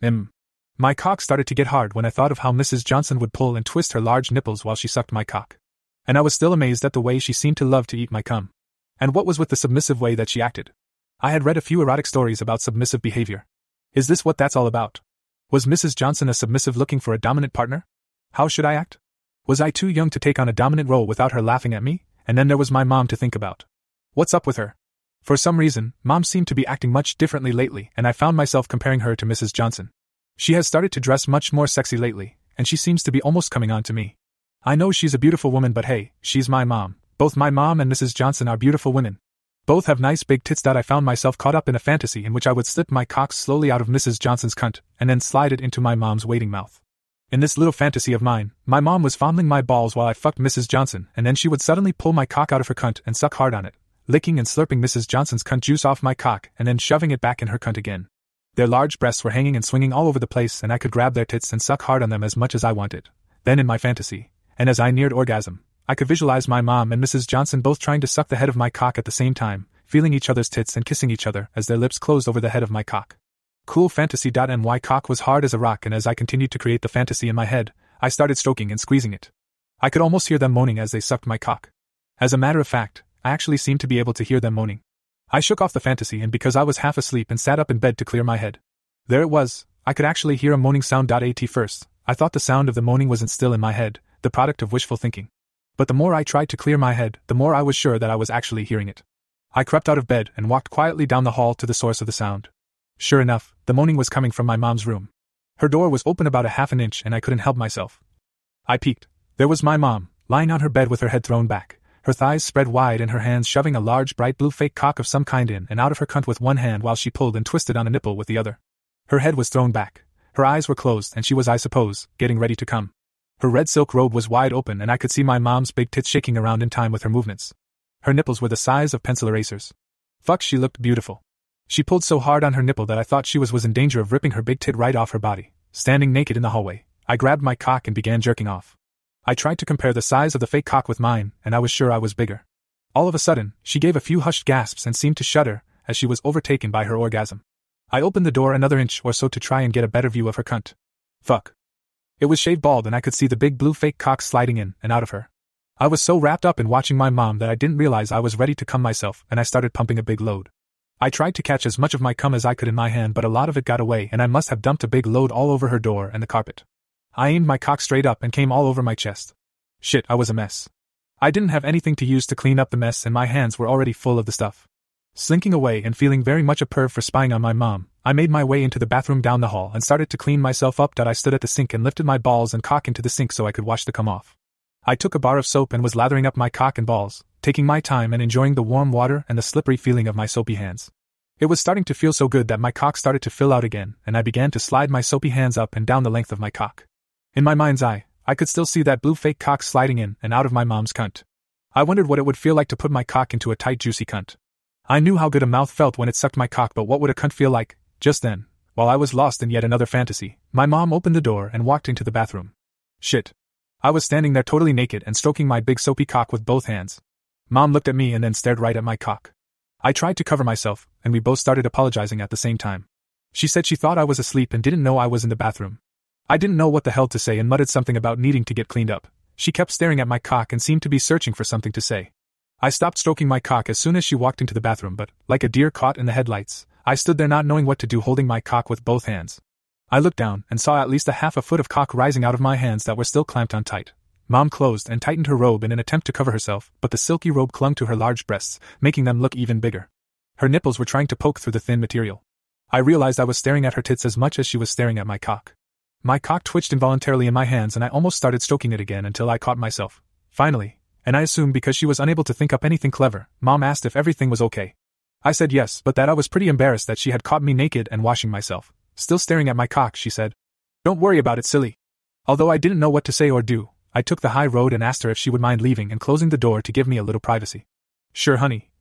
My cock started to get hard when I thought of how Mrs. Johnson would pull and twist her large nipples while she sucked my cock. And I was still amazed at the way she seemed to love to eat my cum. And what was with the submissive way that she acted? I had read a few erotic stories about submissive behavior. Is this what that's all about? Was Mrs. Johnson a submissive looking for a dominant partner? How should I act? Was I too young to take on a dominant role without her laughing at me? And then there was my mom to think about. What's up with her? For some reason, Mom seemed to be acting much differently lately, and I found myself comparing her to Mrs. Johnson. She has started to dress much more sexy lately, and she seems to be almost coming on to me. I know she's a beautiful woman, but hey, she's my mom. Both my mom and Mrs. Johnson are beautiful women. Both have nice big tits. I found myself caught up in a fantasy in which I would slip my cock slowly out of Mrs. Johnson's cunt, and then slide it into my mom's waiting mouth. In this little fantasy of mine, my mom was fondling my balls while I fucked Mrs. Johnson, and then she would suddenly pull my cock out of her cunt and suck hard on it, licking and slurping Mrs. Johnson's cunt juice off my cock and then shoving it back in her cunt again. Their large breasts were hanging and swinging all over the place, and I could grab their tits and suck hard on them as much as I wanted. Then in my fantasy, and as I neared orgasm, I could visualize my mom and Mrs. Johnson both trying to suck the head of my cock at the same time, feeling each other's tits and kissing each other as their lips closed over the head of my cock. Cool fantasy. My cock was hard as a rock, and as I continued to create the fantasy in my head, I started stroking and squeezing it. I could almost hear them moaning as they sucked my cock. As a matter of fact, I actually seemed to be able to hear them moaning. I shook off the fantasy, and because I was half asleep and sat up in bed to clear my head. There it was, I could actually hear a moaning sound. At first, I thought the sound of the moaning wasn't still in my head, the product of wishful thinking. But the more I tried to clear my head, the more I was sure that I was actually hearing it. I crept out of bed and walked quietly down the hall to the source of the sound. Sure enough, the moaning was coming from my mom's room. Her door was open about a half an inch, and I couldn't help myself. I peeked. There was my mom, lying on her bed with her head thrown back, her thighs spread wide and her hands shoving a large bright blue fake cock of some kind in and out of her cunt with one hand while she pulled and twisted on a nipple with the other. Her head was thrown back, her eyes were closed, and she was, I suppose, getting ready to come. Her red silk robe was wide open, and I could see my mom's big tits shaking around in time with her movements. Her nipples were the size of pencil erasers. Fuck, she looked beautiful. She pulled so hard on her nipple that I thought she was in danger of ripping her big tit right off her body. Standing naked in the hallway, I grabbed my cock and began jerking off. I tried to compare the size of the fake cock with mine, and I was sure I was bigger. All of a sudden, she gave a few hushed gasps and seemed to shudder as she was overtaken by her orgasm. I opened the door another inch or so to try and get a better view of her cunt. Fuck. It was shaved bald, and I could see the big blue fake cock sliding in and out of her. I was so wrapped up in watching my mom that I didn't realize I was ready to come myself, and I started pumping a big load. I tried to catch as much of my cum as I could in my hand, but a lot of it got away, and I must have dumped a big load all over her door and the carpet. I aimed my cock straight up and came all over my chest. Shit, I was a mess. I didn't have anything to use to clean up the mess, and my hands were already full of the stuff. Slinking away and feeling very much a perv for spying on my mom, I made my way into the bathroom down the hall and started to clean myself up. I stood at the sink and lifted my balls and cock into the sink so I could wash the cum off. I took a bar of soap and was lathering up my cock and balls, taking my time and enjoying the warm water and the slippery feeling of my soapy hands. It was starting to feel so good that my cock started to fill out again, and I began to slide my soapy hands up and down the length of my cock. In my mind's eye, I could still see that blue fake cock sliding in and out of my mom's cunt. I wondered what it would feel like to put my cock into a tight, juicy cunt. I knew how good a mouth felt when it sucked my cock, but what would a cunt feel like? Just then, while I was lost in yet another fantasy, my mom opened the door and walked into the bathroom. Shit. I was standing there totally naked and stroking my big soapy cock with both hands. Mom looked at me and then stared right at my cock. I tried to cover myself, and we both started apologizing at the same time. She said she thought I was asleep and didn't know I was in the bathroom. I didn't know what the hell to say and muttered something about needing to get cleaned up. She kept staring at my cock and seemed to be searching for something to say. I stopped stroking my cock as soon as she walked into the bathroom, but, like a deer caught in the headlights, I stood there not knowing what to do, holding my cock with both hands. I looked down and saw at least a half a foot of cock rising out of my hands that were still clamped on tight. Mom closed and tightened her robe in an attempt to cover herself, but the silky robe clung to her large breasts, making them look even bigger. Her nipples were trying to poke through the thin material. I realized I was staring at her tits as much as she was staring at my cock. My cock twitched involuntarily in my hands and I almost started stroking it again until I caught myself. Finally, and I assumed because she was unable to think up anything clever, Mom asked if everything was okay. I said yes, but that I was pretty embarrassed that she had caught me naked and washing myself. Still staring at my cock, she said. Don't worry about it, silly. Although I didn't know what to say or do, I took the high road and asked her if she would mind leaving and closing the door to give me a little privacy. Sure, honey,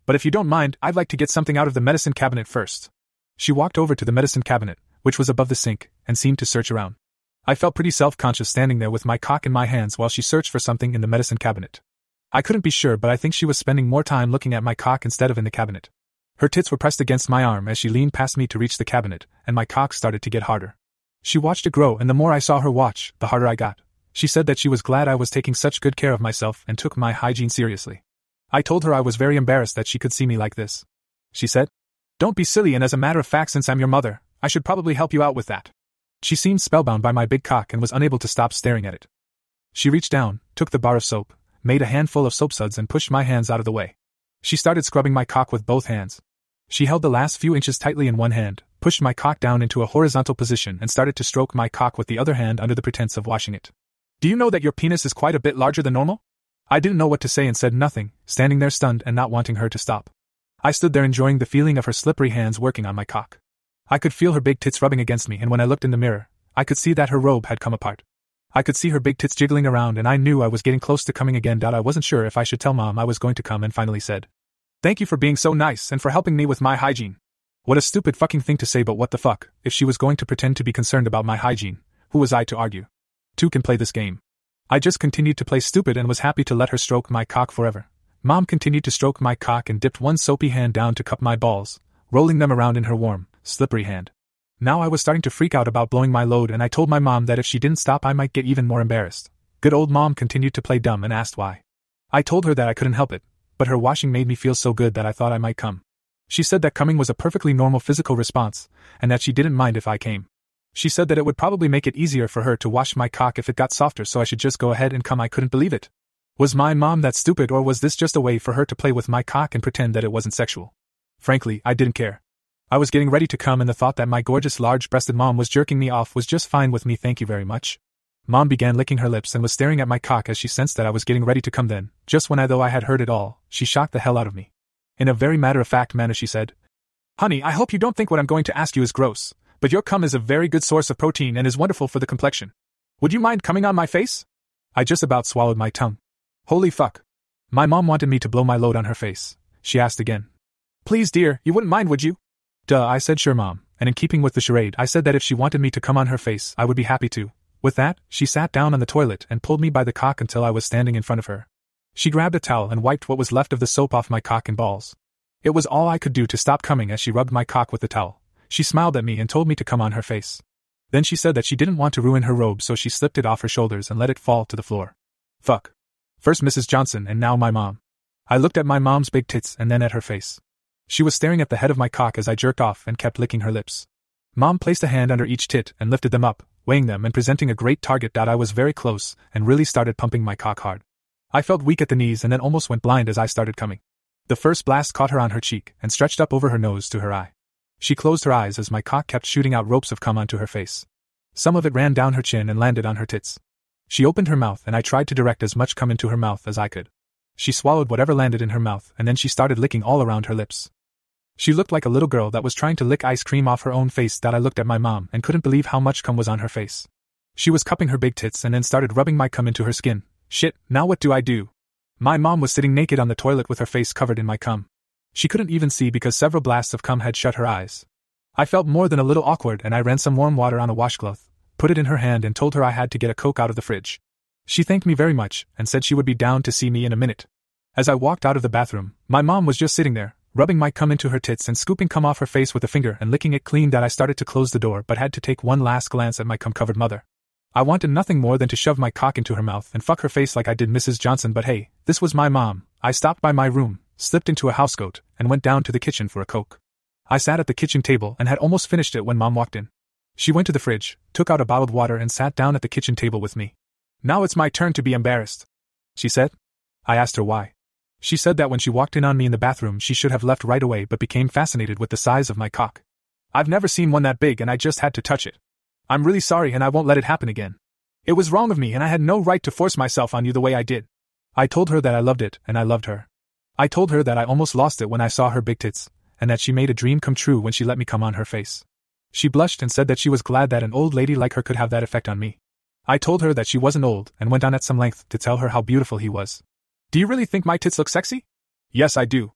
But if you don't mind, I'd like to get something out of the medicine cabinet first. She walked over to the medicine cabinet, which was above the sink, and seemed to search around. I felt pretty self-conscious standing there with my cock in my hands while she searched for something in the medicine cabinet. I couldn't be sure, but I think she was spending more time looking at my cock instead of in the cabinet. Her tits were pressed against my arm as she leaned past me to reach the cabinet, and my cock started to get harder. She watched it grow, and the more I saw her watch, the harder I got. She said that she was glad I was taking such good care of myself and took my hygiene seriously. I told her I was very embarrassed that she could see me like this. She said, "Don't be silly, and as a matter of fact, since I'm your mother, I should probably help you out with that." She seemed spellbound by my big cock and was unable to stop staring at it. She reached down, took the bar of soap, made a handful of soap suds and pushed my hands out of the way. She started scrubbing my cock with both hands. She held the last few inches tightly in one hand, pushed my cock down into a horizontal position and started to stroke my cock with the other hand under the pretense of washing it. "Do you know that your penis is quite a bit larger than normal?" I didn't know what to say and said nothing, standing there stunned and not wanting her to stop. I stood there enjoying the feeling of her slippery hands working on my cock. I could feel her big tits rubbing against me, and when I looked in the mirror, I could see that her robe had come apart. I could see her big tits jiggling around, and I knew I was getting close to coming again. I wasn't sure if I should tell Mom I was going to come, and finally said, "Thank you for being so nice and for helping me with my hygiene." What a stupid fucking thing to say, but what the fuck, if she was going to pretend to be concerned about my hygiene, who was I to argue? Two can play this game. I just continued to play stupid and was happy to let her stroke my cock forever. Mom continued to stroke my cock and dipped one soapy hand down to cup my balls, rolling them around in her warm, slippery hand. Now I was starting to freak out about blowing my load, and I told my mom that if she didn't stop I might get even more embarrassed. Good old Mom continued to play dumb and asked why. I told her that I couldn't help it, but her washing made me feel so good that I thought I might come. She said that coming was a perfectly normal physical response, and that she didn't mind if I came. She said that it would probably make it easier for her to wash my cock if it got softer, so I should just go ahead and come. I couldn't believe it. Was my mom that stupid, or was this just a way for her to play with my cock and pretend that it wasn't sexual? Frankly, I didn't care. I was getting ready to come, and the thought that my gorgeous large-breasted mom was jerking me off was just fine with me. "Thank you very much." Mom began licking her lips and was staring at my cock as she sensed that I was getting ready to come. Then, just when I had heard it all, she shocked the hell out of me. In a very matter-of-fact manner she said, "Honey, I hope you don't think what I'm going to ask you is gross, but your cum is a very good source of protein and is wonderful for the complexion. Would you mind coming on my face?" I just about swallowed my tongue. Holy fuck. My mom wanted me to blow my load on her face. She asked again, "Please dear, you wouldn't mind, would you?" Duh, I said sure Mom, and in keeping with the charade I said that if she wanted me to come on her face I would be happy to. With that, she sat down on the toilet and pulled me by the cock until I was standing in front of her. She grabbed a towel and wiped what was left of the soap off my cock and balls. It was all I could do to stop coming as she rubbed my cock with the towel. She smiled at me and told me to come on her face. Then she said that she didn't want to ruin her robe, so she slipped it off her shoulders and let it fall to the floor. Fuck. First Mrs. Johnson and now my mom. I looked at my mom's big tits and then at her face. She was staring at the head of my cock as I jerked off and kept licking her lips. Mom placed a hand under each tit and lifted them up, weighing them and presenting a great target. I was very close and really started pumping my cock hard. I felt weak at the knees and then almost went blind as I started coming. The first blast caught her on her cheek and stretched up over her nose to her eye. She closed her eyes as my cock kept shooting out ropes of cum onto her face. Some of it ran down her chin and landed on her tits. She opened her mouth and I tried to direct as much cum into her mouth as I could. She swallowed whatever landed in her mouth and then she started licking all around her lips. She looked like a little girl that was trying to lick ice cream off her own face. I looked at my mom and couldn't believe how much cum was on her face. She was cupping her big tits and then started rubbing my cum into her skin. Shit, now what do I do? My mom was sitting naked on the toilet with her face covered in my cum. She couldn't even see because several blasts of cum had shut her eyes. I felt more than a little awkward and I ran some warm water on a washcloth, put it in her hand and told her I had to get a Coke out of the fridge. She thanked me very much and said she would be down to see me in a minute. As I walked out of the bathroom, my mom was just sitting there, rubbing my cum into her tits and scooping cum off her face with a finger and licking it clean. I started to close the door but had to take one last glance at my cum-covered mother. I wanted nothing more than to shove my cock into her mouth and fuck her face like I did Mrs. Johnson, but hey, this was my mom. I stopped by my room, slipped into a housecoat, and went down to the kitchen for a Coke. I sat at the kitchen table and had almost finished it when Mom walked in. She went to the fridge, took out a bottled water and sat down at the kitchen table with me. "Now it's my turn to be embarrassed," she said. I asked her why. She said that when she walked in on me in the bathroom she should have left right away but became fascinated with the size of my cock. "I've never seen one that big and I just had to touch it. I'm really sorry and I won't let it happen again. It was wrong of me and I had no right to force myself on you the way I did." I told her that I loved it and I loved her. I told her that I almost lost it when I saw her big tits, and that she made a dream come true when she let me come on her face. She blushed and said that she was glad that an old lady like her could have that effect on me. I told her that she wasn't old and went on at some length to tell her how beautiful he was. "Do you really think my tits look sexy?" "Yes, I do.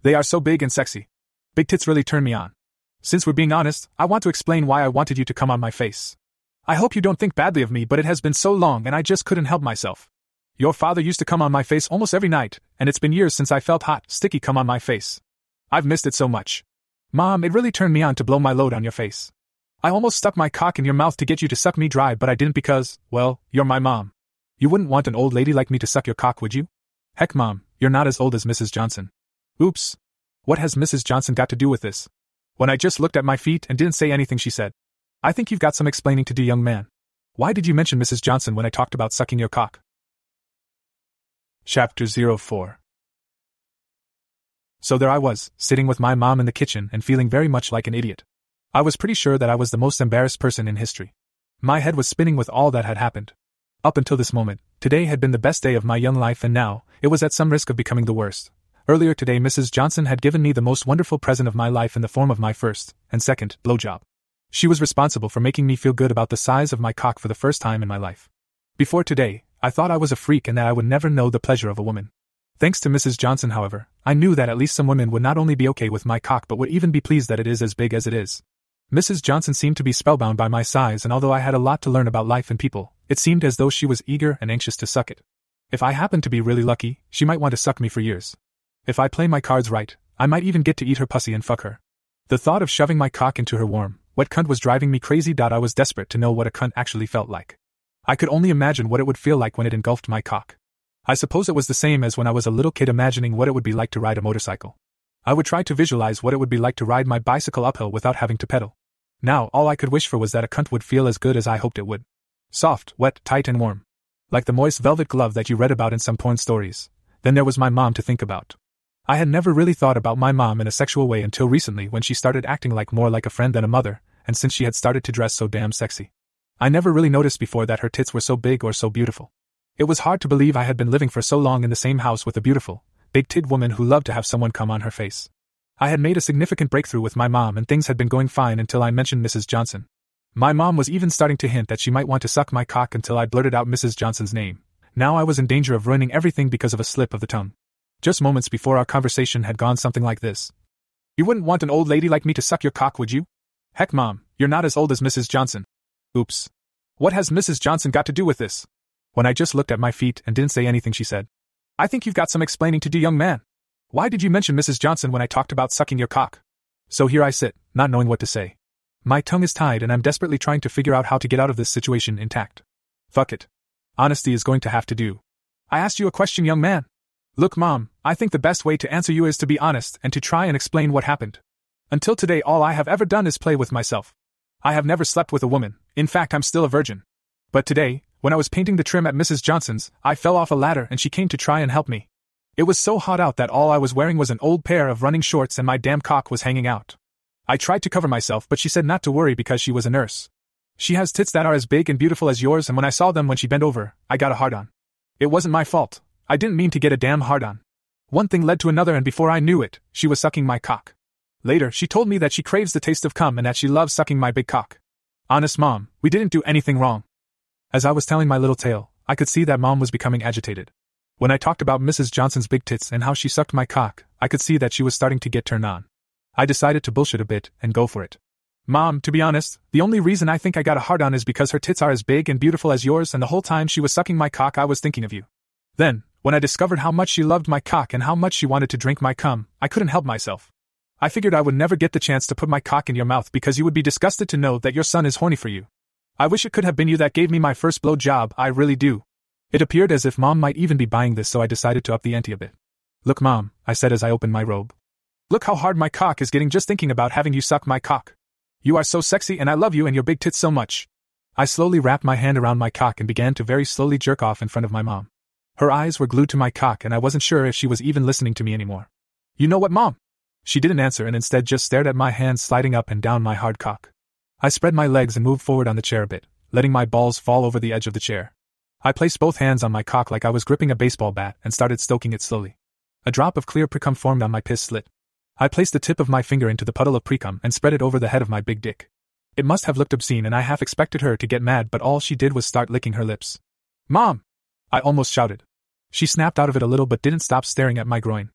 They are so big and sexy. Big tits really turn me on. Since we're being honest, I want to explain why I wanted you to come on my face. I hope you don't think badly of me, but it has been so long and I just couldn't help myself. Your father used to come on my face almost every night, and it's been years since I felt hot, sticky come on my face. I've missed it so much. Mom, it really turned me on to blow my load on your face. I almost stuck my cock in your mouth to get you to suck me dry, but I didn't because, well, you're my mom. You wouldn't want an old lady like me to suck your cock, would you? Heck, Mom, you're not as old as Mrs. Johnson. Oops. What has Mrs. Johnson got to do with this? When I just looked at my feet and didn't say anything, she said, I think you've got some explaining to do, young man. Why did you mention Mrs. Johnson when I talked about sucking your cock? Chapter 04. So there I was, sitting with my mom in the kitchen and feeling very much like an idiot. I was pretty sure that I was the most embarrassed person in history. My head was spinning with all that had happened. Up until this moment, today had been the best day of my young life, and now, it was at some risk of becoming the worst. Earlier today, Mrs. Johnson had given me the most wonderful present of my life in the form of my first, and second, blowjob. She was responsible for making me feel good about the size of my cock for the first time in my life. Before today, I thought I was a freak and that I would never know the pleasure of a woman. Thanks to Mrs. Johnson, however, I knew that at least some women would not only be okay with my cock but would even be pleased that it is as big as it is. Mrs. Johnson seemed to be spellbound by my size, and although I had a lot to learn about life and people, it seemed as though she was eager and anxious to suck it. If I happened to be really lucky, she might want to suck me for years. If I play my cards right, I might even get to eat her pussy and fuck her. The thought of shoving my cock into her warm, wet cunt was driving me crazy. I was desperate to know what a cunt actually felt like. I could only imagine what it would feel like when it engulfed my cock. I suppose it was the same as when I was a little kid imagining what it would be like to ride a motorcycle. I would try to visualize what it would be like to ride my bicycle uphill without having to pedal. Now, all I could wish for was that a cunt would feel as good as I hoped it would. Soft, wet, tight and warm. Like the moist velvet glove that you read about in some porn stories. Then there was my mom to think about. I had never really thought about my mom in a sexual way until recently, when she started acting more like a friend than a mother, and since she had started to dress so damn sexy. I never really noticed before that her tits were so big or so beautiful. It was hard to believe I had been living for so long in the same house with a beautiful, big-titted woman who loved to have someone come on her face. I had made a significant breakthrough with my mom and things had been going fine until I mentioned Mrs. Johnson. My mom was even starting to hint that she might want to suck my cock until I blurted out Mrs. Johnson's name. Now I was in danger of ruining everything because of a slip of the tongue. Just moments before, our conversation had gone something like this. You wouldn't want an old lady like me to suck your cock, would you? Heck, Mom, you're not as old as Mrs. Johnson. Oops. What has Mrs. Johnson got to do with this? When I just looked at my feet and didn't say anything, she said, I think you've got some explaining to do, young man. Why did you mention Mrs. Johnson when I talked about sucking your cock? So here I sit, not knowing what to say. My tongue is tied and I'm desperately trying to figure out how to get out of this situation intact. Fuck it. Honesty is going to have to do. I asked you a question, young man. Look, Mom, I think the best way to answer you is to be honest and to try and explain what happened. Until today, all I have ever done is play with myself. I have never slept with a woman. In fact, I'm still a virgin. But today, when I was painting the trim at Mrs. Johnson's, I fell off a ladder and she came to try and help me. It was so hot out that all I was wearing was an old pair of running shorts and my damn cock was hanging out. I tried to cover myself, but she said not to worry because she was a nurse. She has tits that are as big and beautiful as yours, and when I saw them when she bent over, I got a hard-on. It wasn't my fault. I didn't mean to get a damn hard-on. One thing led to another, and before I knew it, she was sucking my cock. Later, she told me that she craves the taste of cum and that she loves sucking my big cock. Honest, Mom, we didn't do anything wrong. As I was telling my little tale, I could see that Mom was becoming agitated. When I talked about Mrs. Johnson's big tits and how she sucked my cock, I could see that she was starting to get turned on. I decided to bullshit a bit and go for it. Mom, to be honest, the only reason I think I got a hard-on is because her tits are as big and beautiful as yours, and the whole time she was sucking my cock I was thinking of you. Then, when I discovered how much she loved my cock and how much she wanted to drink my cum, I couldn't help myself. I figured I would never get the chance to put my cock in your mouth because you would be disgusted to know that your son is horny for you. I wish it could have been you that gave me my first blow job, I really do. It appeared as if Mom might even be buying this, so I decided to up the ante a bit. Look, Mom, I said as I opened my robe. Look how hard my cock is getting just thinking about having you suck my cock. You are so sexy and I love you and your big tits so much. I slowly wrapped my hand around my cock and began to very slowly jerk off in front of my mom. Her eyes were glued to my cock and I wasn't sure if she was even listening to me anymore. You know what, Mom? She didn't answer and instead just stared at my hands sliding up and down my hard cock. I spread my legs and moved forward on the chair a bit, letting my balls fall over the edge of the chair. I placed both hands on my cock like I was gripping a baseball bat and started stoking it slowly. A drop of clear precum formed on my piss slit. I placed the tip of my finger into the puddle of precum and spread it over the head of my big dick. It must have looked obscene and I half expected her to get mad, but all she did was start licking her lips. Mom! I almost shouted. She snapped out of it a little but didn't stop staring at my groin.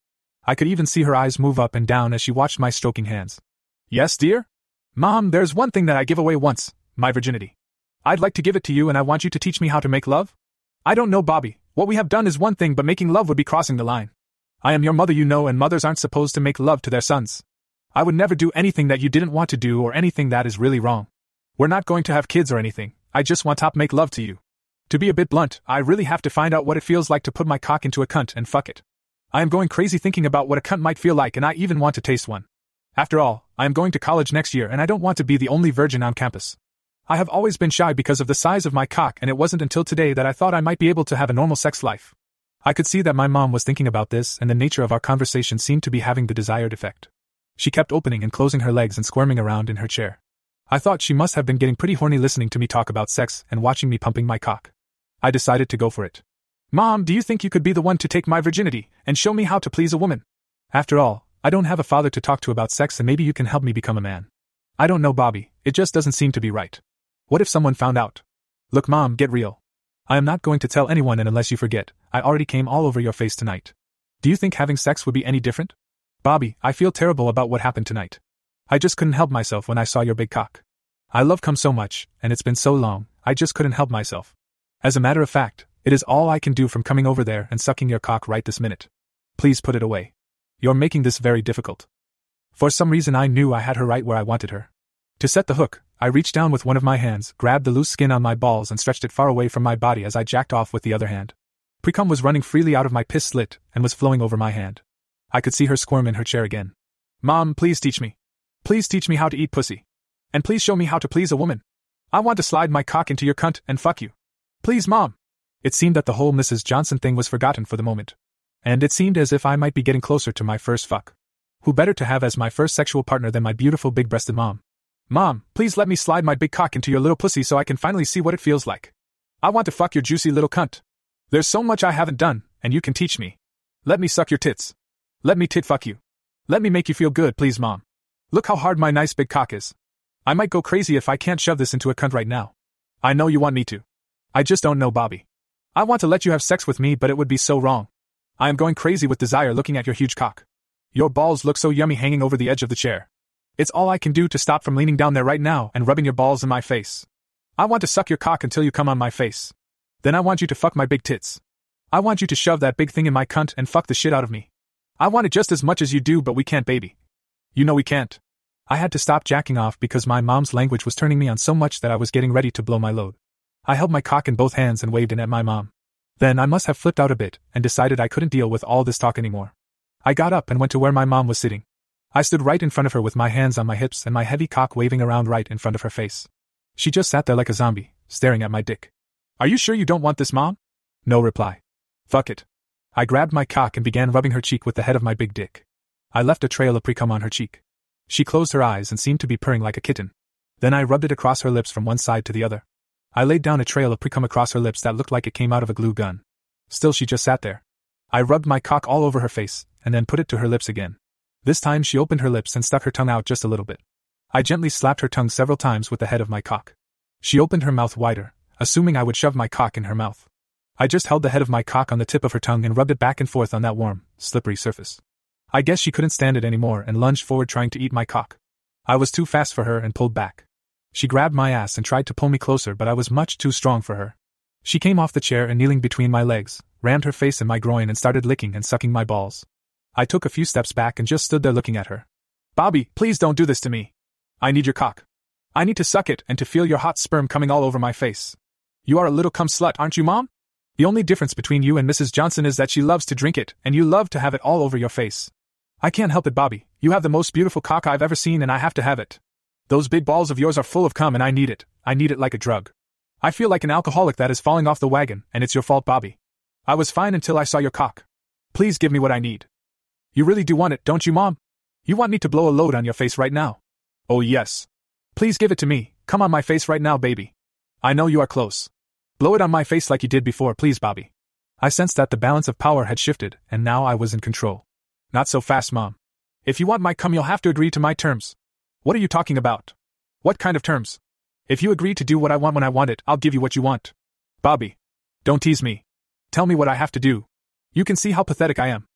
I could even see her eyes move up and down as she watched my stroking hands. Yes, dear? Mom, there's one thing that I give away once, my virginity. I'd like to give it to you and I want you to teach me how to make love? I don't know, Bobby, what we have done is one thing but making love would be crossing the line. I am your mother, you know, and mothers aren't supposed to make love to their sons. I would never do anything that you didn't want to do or anything that is really wrong. We're not going to have kids or anything, I just want to make love to you. To be a bit blunt, I really have to find out what it feels like to put my cock into a cunt and fuck it. I am going crazy thinking about what a cunt might feel like and I even want to taste one. After all, I am going to college next year and I don't want to be the only virgin on campus. I have always been shy because of the size of my cock and it wasn't until today that I thought I might be able to have a normal sex life. I could see that my mom was thinking about this and the nature of our conversation seemed to be having the desired effect. She kept opening and closing her legs and squirming around in her chair. I thought she must have been getting pretty horny listening to me talk about sex and watching me pumping my cock. I decided to go for it. Mom, do you think you could be the one to take my virginity and show me how to please a woman? After all, I don't have a father to talk to about sex and maybe you can help me become a man. I don't know, Bobby, it just doesn't seem to be right. What if someone found out? Look, Mom, get real. I am not going to tell anyone and unless you forget, I already came all over your face tonight. Do you think having sex would be any different? Bobby, I feel terrible about what happened tonight. I just couldn't help myself when I saw your big cock. I love cum so much, and it's been so long, I just couldn't help myself. As a matter of fact, it is all I can do from coming over there and sucking your cock right this minute. Please put it away. You're making this very difficult. For some reason I knew I had her right where I wanted her. To set the hook, I reached down with one of my hands, grabbed the loose skin on my balls and stretched it far away from my body as I jacked off with the other hand. Precum was running freely out of my piss slit and was flowing over my hand. I could see her squirm in her chair again. Mom, please teach me. Please teach me how to eat pussy. And please show me how to please a woman. I want to slide my cock into your cunt and fuck you. Please, Mom. It seemed that the whole Mrs. Johnson thing was forgotten for the moment. And it seemed as if I might be getting closer to my first fuck. Who better to have as my first sexual partner than my beautiful big-breasted mom? Mom, please let me slide my big cock into your little pussy so I can finally see what it feels like. I want to fuck your juicy little cunt. There's so much I haven't done, and you can teach me. Let me suck your tits. Let me tit fuck you. Let me make you feel good, please, Mom. Look how hard my nice big cock is. I might go crazy if I can't shove this into a cunt right now. I know you want me to. I just don't know, Bobby. I want to let you have sex with me, but it would be so wrong. I am going crazy with desire looking at your huge cock. Your balls look so yummy hanging over the edge of the chair. It's all I can do to stop from leaning down there right now and rubbing your balls in my face. I want to suck your cock until you come on my face. Then I want you to fuck my big tits. I want you to shove that big thing in my cunt and fuck the shit out of me. I want it just as much as you do, but we can't, baby. You know we can't. I had to stop jacking off because my mom's language was turning me on so much that I was getting ready to blow my load. I held my cock in both hands and waved it at my mom. Then I must have flipped out a bit and decided I couldn't deal with all this talk anymore. I got up and went to where my mom was sitting. I stood right in front of her with my hands on my hips and my heavy cock waving around right in front of her face. She just sat there like a zombie, staring at my dick. Are you sure you don't want this, Mom? No reply. Fuck it. I grabbed my cock and began rubbing her cheek with the head of my big dick. I left a trail of precum on her cheek. She closed her eyes and seemed to be purring like a kitten. Then I rubbed it across her lips from one side to the other. I laid down a trail of precum across her lips that looked like it came out of a glue gun. Still she just sat there. I rubbed my cock all over her face, and then put it to her lips again. This time she opened her lips and stuck her tongue out just a little bit. I gently slapped her tongue several times with the head of my cock. She opened her mouth wider, assuming I would shove my cock in her mouth. I just held the head of my cock on the tip of her tongue and rubbed it back and forth on that warm, slippery surface. I guess she couldn't stand it anymore and lunged forward trying to eat my cock. I was too fast for her and pulled back. She grabbed my ass and tried to pull me closer, but I was much too strong for her. She came off the chair and kneeling between my legs, rammed her face in my groin and started licking and sucking my balls. I took a few steps back and just stood there looking at her. Bobby, please don't do this to me. I need your cock. I need to suck it and to feel your hot sperm coming all over my face. You are a little cum slut, aren't you, Mom? The only difference between you and Mrs. Johnson is that she loves to drink it and you love to have it all over your face. I can't help it, Bobby. You have the most beautiful cock I've ever seen and I have to have it. Those big balls of yours are full of cum and I need it. I need it like a drug. I feel like an alcoholic that is falling off the wagon, and it's your fault, Bobby. I was fine until I saw your cock. Please give me what I need. You really do want it, don't you, Mom? You want me to blow a load on your face right now? Oh yes. Please give it to me. Come on my face right now, baby. I know you are close. Blow it on my face like you did before, please, Bobby. I sensed that the balance of power had shifted, and now I was in control. Not so fast, Mom. If you want my cum, you'll have to agree to my terms. What are you talking about? What kind of terms? If you agree to do what I want when I want it, I'll give you what you want. Bobby. Don't tease me. Tell me what I have to do. You can see how pathetic I am.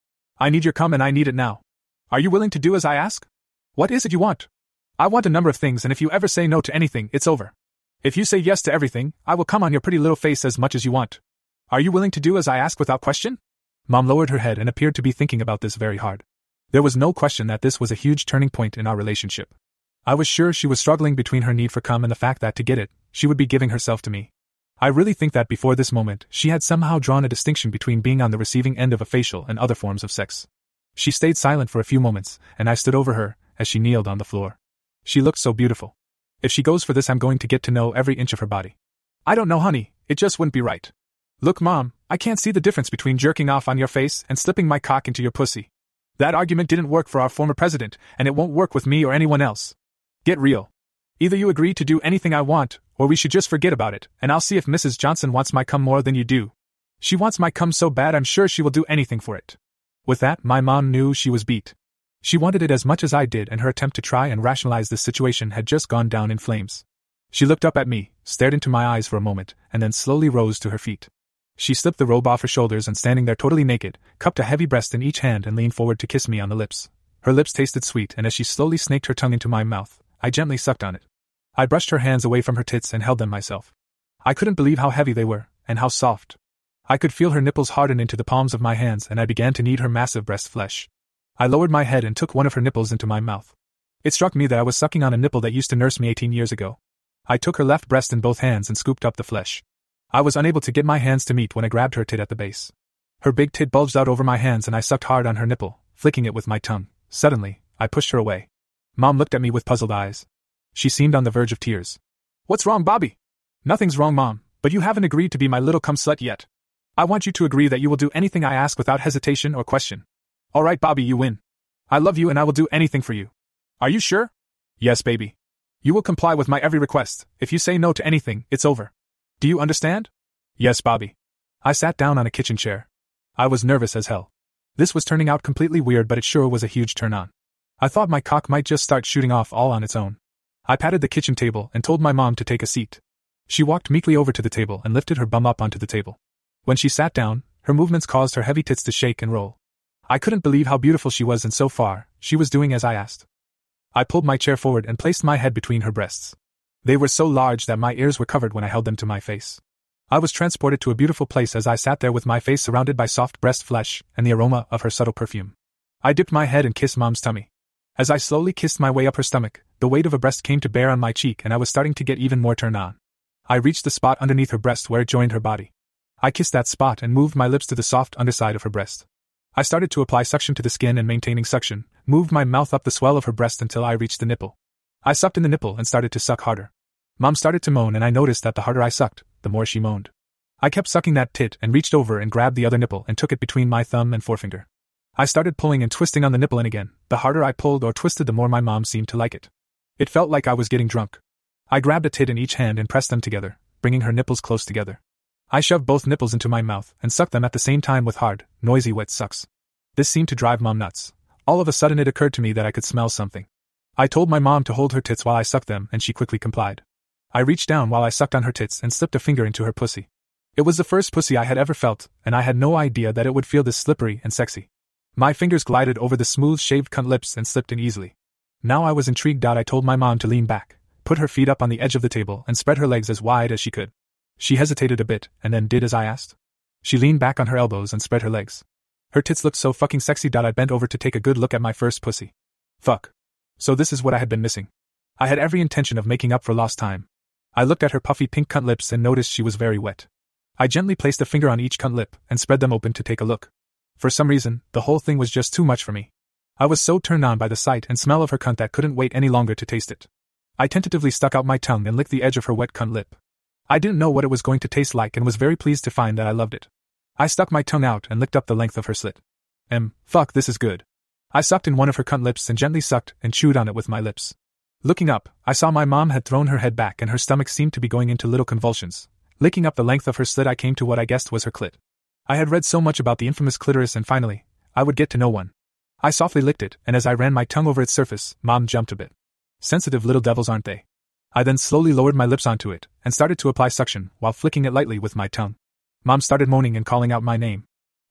I need your cum and I need it now. Are you willing to do as I ask? What is it you want? I want a number of things, and if you ever say no to anything, it's over. If you say yes to everything, I will come on your pretty little face as much as you want. Are you willing to do as I ask without question? Mom lowered her head and appeared to be thinking about this very hard. There was no question that this was a huge turning point in our relationship. I was sure she was struggling between her need for cum and the fact that to get it, she would be giving herself to me. I really think that before this moment, she had somehow drawn a distinction between being on the receiving end of a facial and other forms of sex. She stayed silent for a few moments, and I stood over her, as she kneeled on the floor. She looked so beautiful. If she goes for this, I'm going to get to know every inch of her body. I don't know, honey, it just wouldn't be right. Look, Mom, I can't see the difference between jerking off on your face and slipping my cock into your pussy. That argument didn't work for our former president, and it won't work with me or anyone else. Get real. Either you agree to do anything I want, or we should just forget about it, and I'll see if Mrs. Johnson wants my cum more than you do. She wants my cum so bad I'm sure she will do anything for it. With that, my mom knew she was beat. She wanted it as much as I did, and her attempt to try and rationalize this situation had just gone down in flames. She looked up at me, stared into my eyes for a moment, and then slowly rose to her feet. She slipped the robe off her shoulders and, standing there totally naked, cupped a heavy breast in each hand and leaned forward to kiss me on the lips. Her lips tasted sweet, and as she slowly snaked her tongue into my mouth, I gently sucked on it. I brushed her hands away from her tits and held them myself. I couldn't believe how heavy they were, and how soft. I could feel her nipples harden into the palms of my hands, and I began to knead her massive breast flesh. I lowered my head and took one of her nipples into my mouth. It struck me that I was sucking on a nipple that used to nurse me 18 years ago. I took her left breast in both hands and scooped up the flesh. I was unable to get my hands to meet when I grabbed her tit at the base. Her big tit bulged out over my hands and I sucked hard on her nipple, flicking it with my tongue. Suddenly, I pushed her away. Mom looked at me with puzzled eyes. She seemed on the verge of tears. What's wrong, Bobby? Nothing's wrong, Mom, but you haven't agreed to be my little cum slut yet. I want you to agree that you will do anything I ask without hesitation or question. Alright, Bobby, you win. I love you and I will do anything for you. Are you sure? Yes, baby. You will comply with my every request. If you say no to anything, it's over. Do you understand? Yes, Bobby. I sat down on a kitchen chair. I was nervous as hell. This was turning out completely weird, but it sure was a huge turn on. I thought my cock might just start shooting off all on its own. I patted the kitchen table and told my mom to take a seat. She walked meekly over to the table and lifted her bum up onto the table. When she sat down, her movements caused her heavy tits to shake and roll. I couldn't believe how beautiful she was, and so far, she was doing as I asked. I pulled my chair forward and placed my head between her breasts. They were so large that my ears were covered when I held them to my face. I was transported to a beautiful place as I sat there with my face surrounded by soft breast flesh and the aroma of her subtle perfume. I dipped my head and kissed Mom's tummy. As I slowly kissed my way up her stomach, the weight of a breast came to bear on my cheek and I was starting to get even more turned on. I reached the spot underneath her breast where it joined her body. I kissed that spot and moved my lips to the soft underside of her breast. I started to apply suction to the skin and, maintaining suction, moved my mouth up the swell of her breast until I reached the nipple. I sucked in the nipple and started to suck harder. Mom started to moan and I noticed that the harder I sucked, the more she moaned. I kept sucking that tit and reached over and grabbed the other nipple and took it between my thumb and forefinger. I started pulling and twisting on the nipple, and again, the harder I pulled or twisted, the more my mom seemed to like it. It felt like I was getting drunk. I grabbed a tit in each hand and pressed them together, bringing her nipples close together. I shoved both nipples into my mouth and sucked them at the same time with hard, noisy wet sucks. This seemed to drive Mom nuts. All of a sudden it occurred to me that I could smell something. I told my mom to hold her tits while I sucked them, and she quickly complied. I reached down while I sucked on her tits and slipped a finger into her pussy. It was the first pussy I had ever felt, and I had no idea that it would feel this slippery and sexy. My fingers glided over the smooth shaved cunt lips and slipped in easily. Now I was intrigued. I told my mom to lean back, put her feet up on the edge of the table and spread her legs as wide as she could. She hesitated a bit and then did as I asked. She leaned back on her elbows and spread her legs. Her tits looked so fucking sexy. I bent over to take a good look at my first pussy. Fuck. So this is what I had been missing. I had every intention of making up for lost time. I looked at her puffy pink cunt lips and noticed she was very wet. I gently placed a finger on each cunt lip and spread them open to take a look. For some reason, the whole thing was just too much for me. I was so turned on by the sight and smell of her cunt that couldn't wait any longer to taste it. I tentatively stuck out my tongue and licked the edge of her wet cunt lip. I didn't know what it was going to taste like and was very pleased to find that I loved it. I stuck my tongue out and licked up the length of her slit. Fuck, this is good. I sucked in one of her cunt lips and gently sucked and chewed on it with my lips. Looking up, I saw my mom had thrown her head back and her stomach seemed to be going into little convulsions. Licking up the length of her slit, I came to what I guessed was her clit. I had read so much about the infamous clitoris, and finally, I would get to know one. I softly licked it, and as I ran my tongue over its surface, Mom jumped a bit. Sensitive little devils, aren't they? I then slowly lowered my lips onto it, and started to apply suction, while flicking it lightly with my tongue. Mom started moaning and calling out my name.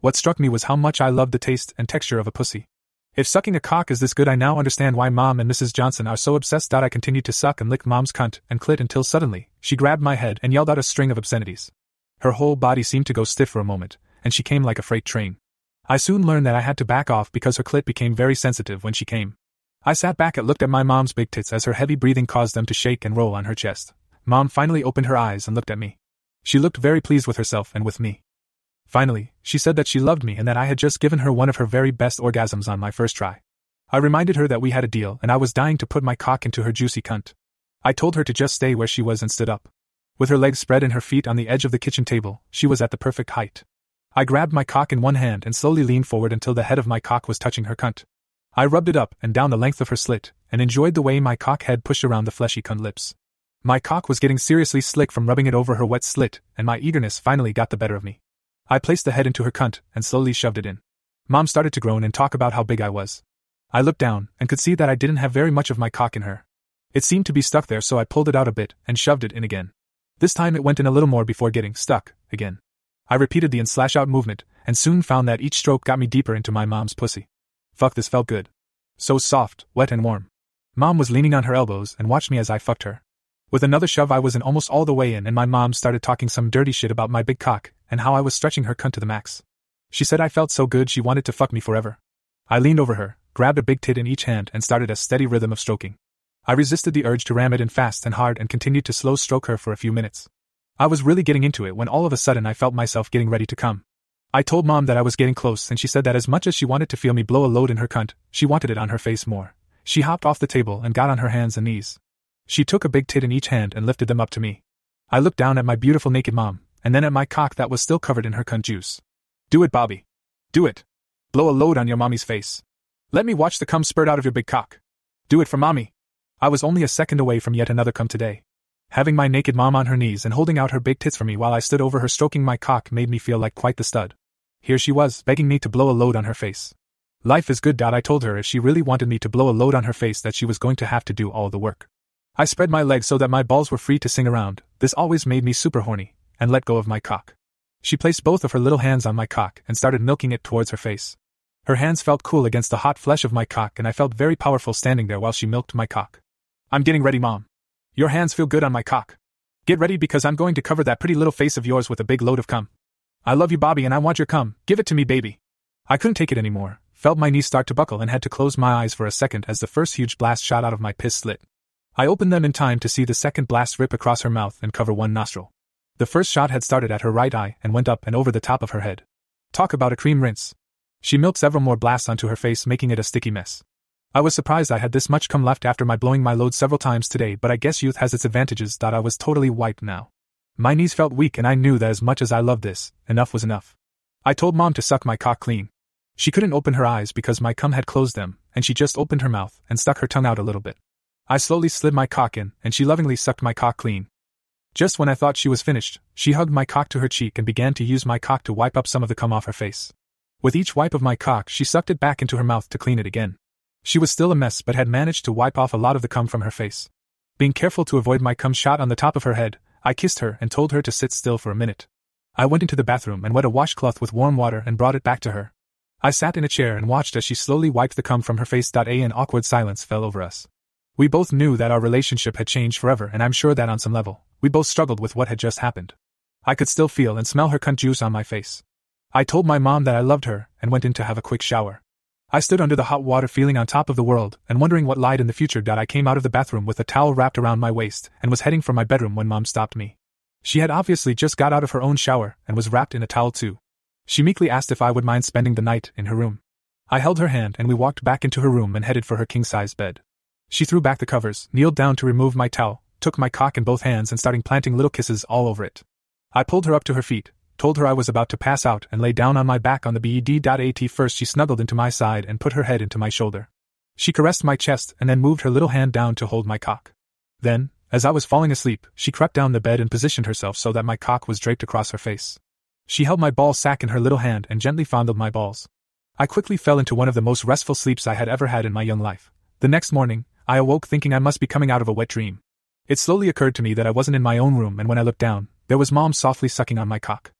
What struck me was how much I loved the taste and texture of a pussy. If sucking a cock is this good, I now understand why Mom and Mrs. Johnson are so obsessed. I continued to suck and lick Mom's cunt and clit until suddenly, she grabbed my head and yelled out a string of obscenities. Her whole body seemed to go stiff for a moment, and she came like a freight train. I soon learned that I had to back off because her clit became very sensitive when she came. I sat back and looked at my mom's big tits as her heavy breathing caused them to shake and roll on her chest. Mom finally opened her eyes and looked at me. She looked very pleased with herself and with me. Finally, she said that she loved me and that I had just given her one of her very best orgasms on my first try. I reminded her that we had a deal and I was dying to put my cock into her juicy cunt. I told her to just stay where she was and stood up. With her legs spread and her feet on the edge of the kitchen table, she was at the perfect height. I grabbed my cock in one hand and slowly leaned forward until the head of my cock was touching her cunt. I rubbed it up and down the length of her slit, and enjoyed the way my cock head pushed around the fleshy cunt lips. My cock was getting seriously slick from rubbing it over her wet slit, and my eagerness finally got the better of me. I placed the head into her cunt and slowly shoved it in. Mom started to groan and talk about how big I was. I looked down and could see that I didn't have very much of my cock in her. It seemed to be stuck there, so I pulled it out a bit and shoved it in again. This time it went in a little more before getting stuck again. I repeated the in/out movement and soon found that each stroke got me deeper into my mom's pussy. Fuck, this felt good. So soft, wet and warm. Mom was leaning on her elbows and watched me as I fucked her. With another shove I was in almost all the way in, and my mom started talking some dirty shit about my big cock and how I was stretching her cunt to the max. She said I felt so good she wanted to fuck me forever. I leaned over her, grabbed a big tit in each hand and started a steady rhythm of stroking. I resisted the urge to ram it in fast and hard and continued to slow stroke her for a few minutes. I was really getting into it when all of a sudden I felt myself getting ready to come. I told Mom that I was getting close, and she said that as much as she wanted to feel me blow a load in her cunt, she wanted it on her face more. She hopped off the table and got on her hands and knees. She took a big tit in each hand and lifted them up to me. I looked down at my beautiful naked mom, and then at my cock that was still covered in her cunt juice. Do it, Bobby. Do it. Blow a load on your mommy's face. Let me watch the cum spurt out of your big cock. Do it for mommy. I was only a second away from yet another cum today. Having my naked mom on her knees and holding out her big tits for me while I stood over her stroking my cock made me feel like quite the stud. Here she was, begging me to blow a load on her face. Life is good. I told her if she really wanted me to blow a load on her face that she was going to have to do all the work. I spread my legs so that my balls were free to sing around. This always made me super horny, and let go of my cock. She placed both of her little hands on my cock and started milking it towards her face. Her hands felt cool against the hot flesh of my cock, and I felt very powerful standing there while she milked my cock. I'm getting ready, Mom. Your hands feel good on my cock. Get ready because I'm going to cover that pretty little face of yours with a big load of cum. I love you, Bobby, and I want your cum. Give it to me, baby. I couldn't take it anymore, felt my knees start to buckle and had to close my eyes for a second as the first huge blast shot out of my piss slit. I opened them in time to see the second blast rip across her mouth and cover one nostril. The first shot had started at her right eye and went up and over the top of her head. Talk about a cream rinse. She milked several more blasts onto her face, making it a sticky mess. I was surprised I had this much cum left after my blowing my load several times today, but I guess youth has its advantages. I was totally wiped now. My knees felt weak and I knew that as much as I loved this, enough was enough. I told Mom to suck my cock clean. She couldn't open her eyes because my cum had closed them, and she just opened her mouth and stuck her tongue out a little bit. I slowly slid my cock in, and she lovingly sucked my cock clean. Just when I thought she was finished, she hugged my cock to her cheek and began to use my cock to wipe up some of the cum off her face. With each wipe of my cock, she sucked it back into her mouth to clean it again. She was still a mess but had managed to wipe off a lot of the cum from her face. Being careful to avoid my cum shot on the top of her head, I kissed her and told her to sit still for a minute. I went into the bathroom and wet a washcloth with warm water and brought it back to her. I sat in a chair and watched as she slowly wiped the cum from her face. An awkward silence fell over us. We both knew that our relationship had changed forever, and I'm sure that on some level, we both struggled with what had just happened. I could still feel and smell her cunt juice on my face. I told my mom that I loved her and went in to have a quick shower. I stood under the hot water feeling on top of the world and wondering what lied in the future. I came out of the bathroom with a towel wrapped around my waist and was heading for my bedroom when Mom stopped me. She had obviously just got out of her own shower and was wrapped in a towel too. She meekly asked if I would mind spending the night in her room. I held her hand and we walked back into her room and headed for her king-size bed. She threw back the covers, kneeled down to remove my towel, took my cock in both hands and started planting little kisses all over it. I pulled her up to her feet, told her I was about to pass out and lay down on my back on the bed. First she snuggled into my side and put her head into my shoulder. She caressed my chest and then moved her little hand down to hold my cock. Then, as I was falling asleep, she crept down the bed and positioned herself so that my cock was draped across her face. She held my ball sack in her little hand and gently fondled my balls. I quickly fell into one of the most restful sleeps I had ever had in my young life. The next morning, I awoke thinking I must be coming out of a wet dream. It slowly occurred to me that I wasn't in my own room, and when I looked down, there was Mom softly sucking on my cock.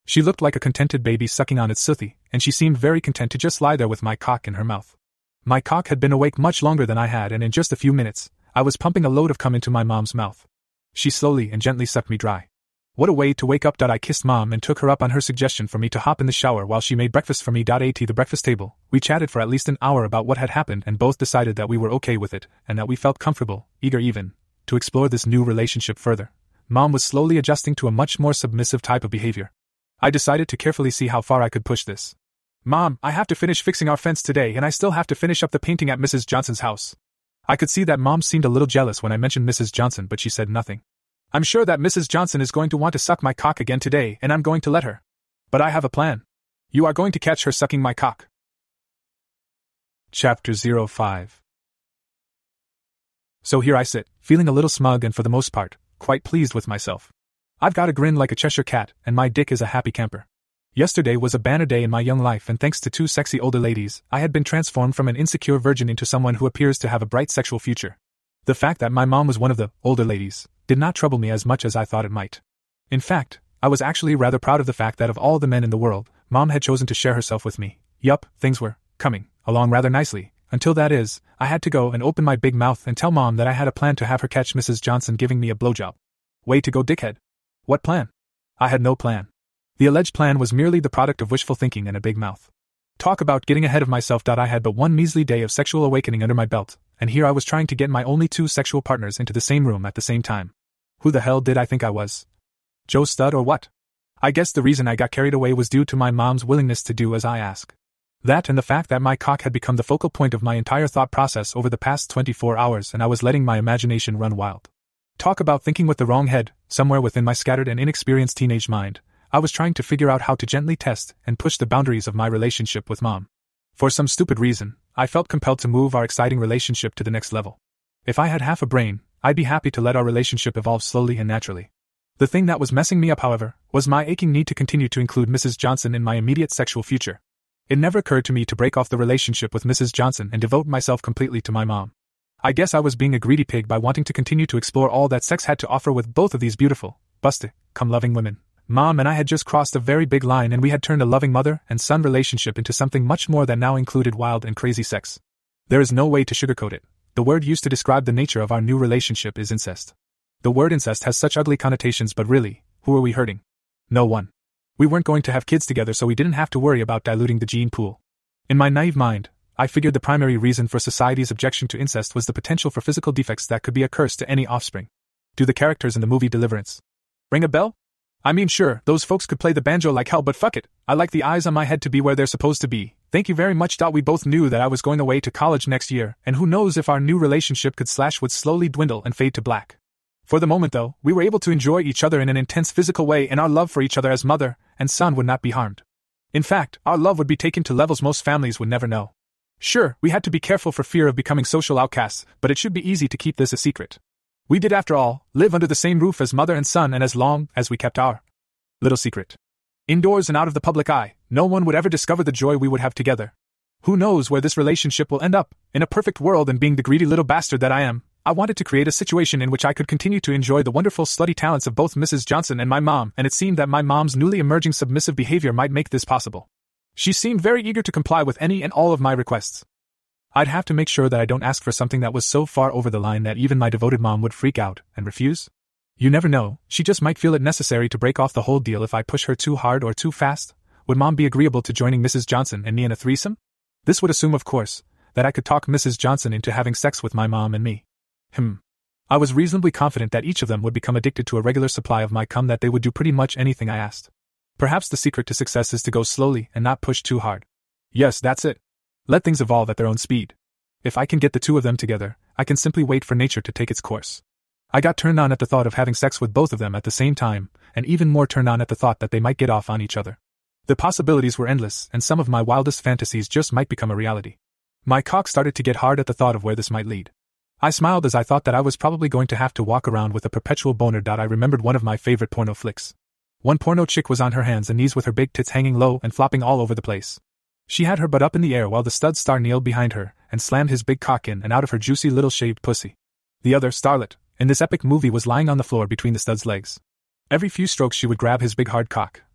She looked like a contented baby sucking on its soothie, and she seemed very content to just lie there with my cock in her mouth. My cock had been awake much longer than I had, and in just a few minutes, I was pumping a load of cum into my mom's mouth. She slowly and gently sucked me dry. What a way to wake up! I kissed Mom and took her up on her suggestion for me to hop in the shower while she made breakfast for me. At the breakfast table, we chatted for at least an hour about what had happened and both decided that we were okay with it and that we felt comfortable, eager even, to explore this new relationship further. Mom was slowly adjusting to a much more submissive type of behavior. I decided to carefully see how far I could push this. Mom, I have to finish fixing our fence today and I still have to finish up the painting at Mrs. Johnson's house. I could see that Mom seemed a little jealous when I mentioned Mrs. Johnson, but she said nothing. I'm sure that Mrs. Johnson is going to want to suck my cock again today and I'm going to let her. But I have a plan. You are going to catch her sucking my cock. Chapter 05. So here I sit, feeling a little smug and for the most part, quite pleased with myself. I've got a grin like a Cheshire cat, and my dick is a happy camper. Yesterday was a banner day in my young life, and thanks to two sexy older ladies, I had been transformed from an insecure virgin into someone who appears to have a bright sexual future. The fact that my mom was one of the older ladies did not trouble me as much as I thought it might. In fact, I was actually rather proud of the fact that of all the men in the world, Mom had chosen to share herself with me. Yup, things were coming along rather nicely, until that is, I had to go and open my big mouth and tell Mom that I had a plan to have her catch Mrs. Johnson giving me a blowjob. Way to go, dickhead. What plan? I had no plan. The alleged plan was merely the product of wishful thinking and a big mouth. Talk about getting ahead of myself. I had but one measly day of sexual awakening under my belt, and here I was trying to get my only two sexual partners into the same room at the same time. Who the hell did I think I was? Joe Stud or what? I guess the reason I got carried away was due to my mom's willingness to do as I ask. That and the fact that my cock had become the focal point of my entire thought process over the past 24 hours and I was letting my imagination run wild. Talk about thinking with the wrong head. Somewhere within my scattered and inexperienced teenage mind, I was trying to figure out how to gently test and push the boundaries of my relationship with Mom. For some stupid reason, I felt compelled to move our exciting relationship to the next level. If I had half a brain, I'd be happy to let our relationship evolve slowly and naturally. The thing that was messing me up, however, was my aching need to continue to include Mrs. Johnson in my immediate sexual future. It never occurred to me to break off the relationship with Mrs. Johnson and devote myself completely to my mom. I guess I was being a greedy pig by wanting to continue to explore all that sex had to offer with both of these beautiful, busted, loving women. Mom and I had just crossed a very big line and we had turned a loving mother and son relationship into something much more that now included wild and crazy sex. There is no way to sugarcoat it. The word used to describe the nature of our new relationship is incest. The word incest has such ugly connotations, but really, who are we hurting? No one. We weren't going to have kids together, so we didn't have to worry about diluting the gene pool. In my naive mind, I figured the primary reason for society's objection to incest was the potential for physical defects that could be a curse to any offspring. Do the characters in the movie Deliverance ring a bell? I mean, sure, those folks could play the banjo like hell, but fuck it, I like the eyes on my head to be where they're supposed to be. Thank you very much. We both knew that I was going away to college next year, and who knows if our new relationship would slowly dwindle and fade to black. For the moment, though, we were able to enjoy each other in an intense physical way, and our love for each other as mother and son would not be harmed. In fact, our love would be taken to levels most families would never know. Sure, we had to be careful for fear of becoming social outcasts, but it should be easy to keep this a secret. We did, after all, live under the same roof as mother and son, and as long as we kept our little secret indoors and out of the public eye, no one would ever discover the joy we would have together. Who knows where this relationship will end up? In a perfect world, and being the greedy little bastard that I am, I wanted to create a situation in which I could continue to enjoy the wonderful slutty talents of both Mrs. Johnson and my mom, and it seemed that my mom's newly emerging submissive behavior might make this possible. She seemed very eager to comply with any and all of my requests. I'd have to make sure that I don't ask for something that was so far over the line that even my devoted mom would freak out and refuse. You never know, she just might feel it necessary to break off the whole deal if I push her too hard or too fast. Would Mom be agreeable to joining Mrs. Johnson and me in a threesome? This would assume, of course, that I could talk Mrs. Johnson into having sex with my mom and me. I was reasonably confident that each of them would become addicted to a regular supply of my cum, that they would do pretty much anything I asked. Perhaps the secret to success is to go slowly and not push too hard. Yes, that's it. Let things evolve at their own speed. If I can get the two of them together, I can simply wait for nature to take its course. I got turned on at the thought of having sex with both of them at the same time, and even more turned on at the thought that they might get off on each other. The possibilities were endless, and some of my wildest fantasies just might become a reality. My cock started to get hard at the thought of where this might lead. I smiled as I thought that I was probably going to have to walk around with a perpetual boner. I remembered one of my favorite porno flicks. One porno chick was on her hands and knees with her big tits hanging low and flopping all over the place. She had her butt up in the air while the stud star kneeled behind her and slammed his big cock in and out of her juicy little shaved pussy. The other starlet in this epic movie was lying on the floor between the stud's legs. Every few strokes she would grab his big hard cock,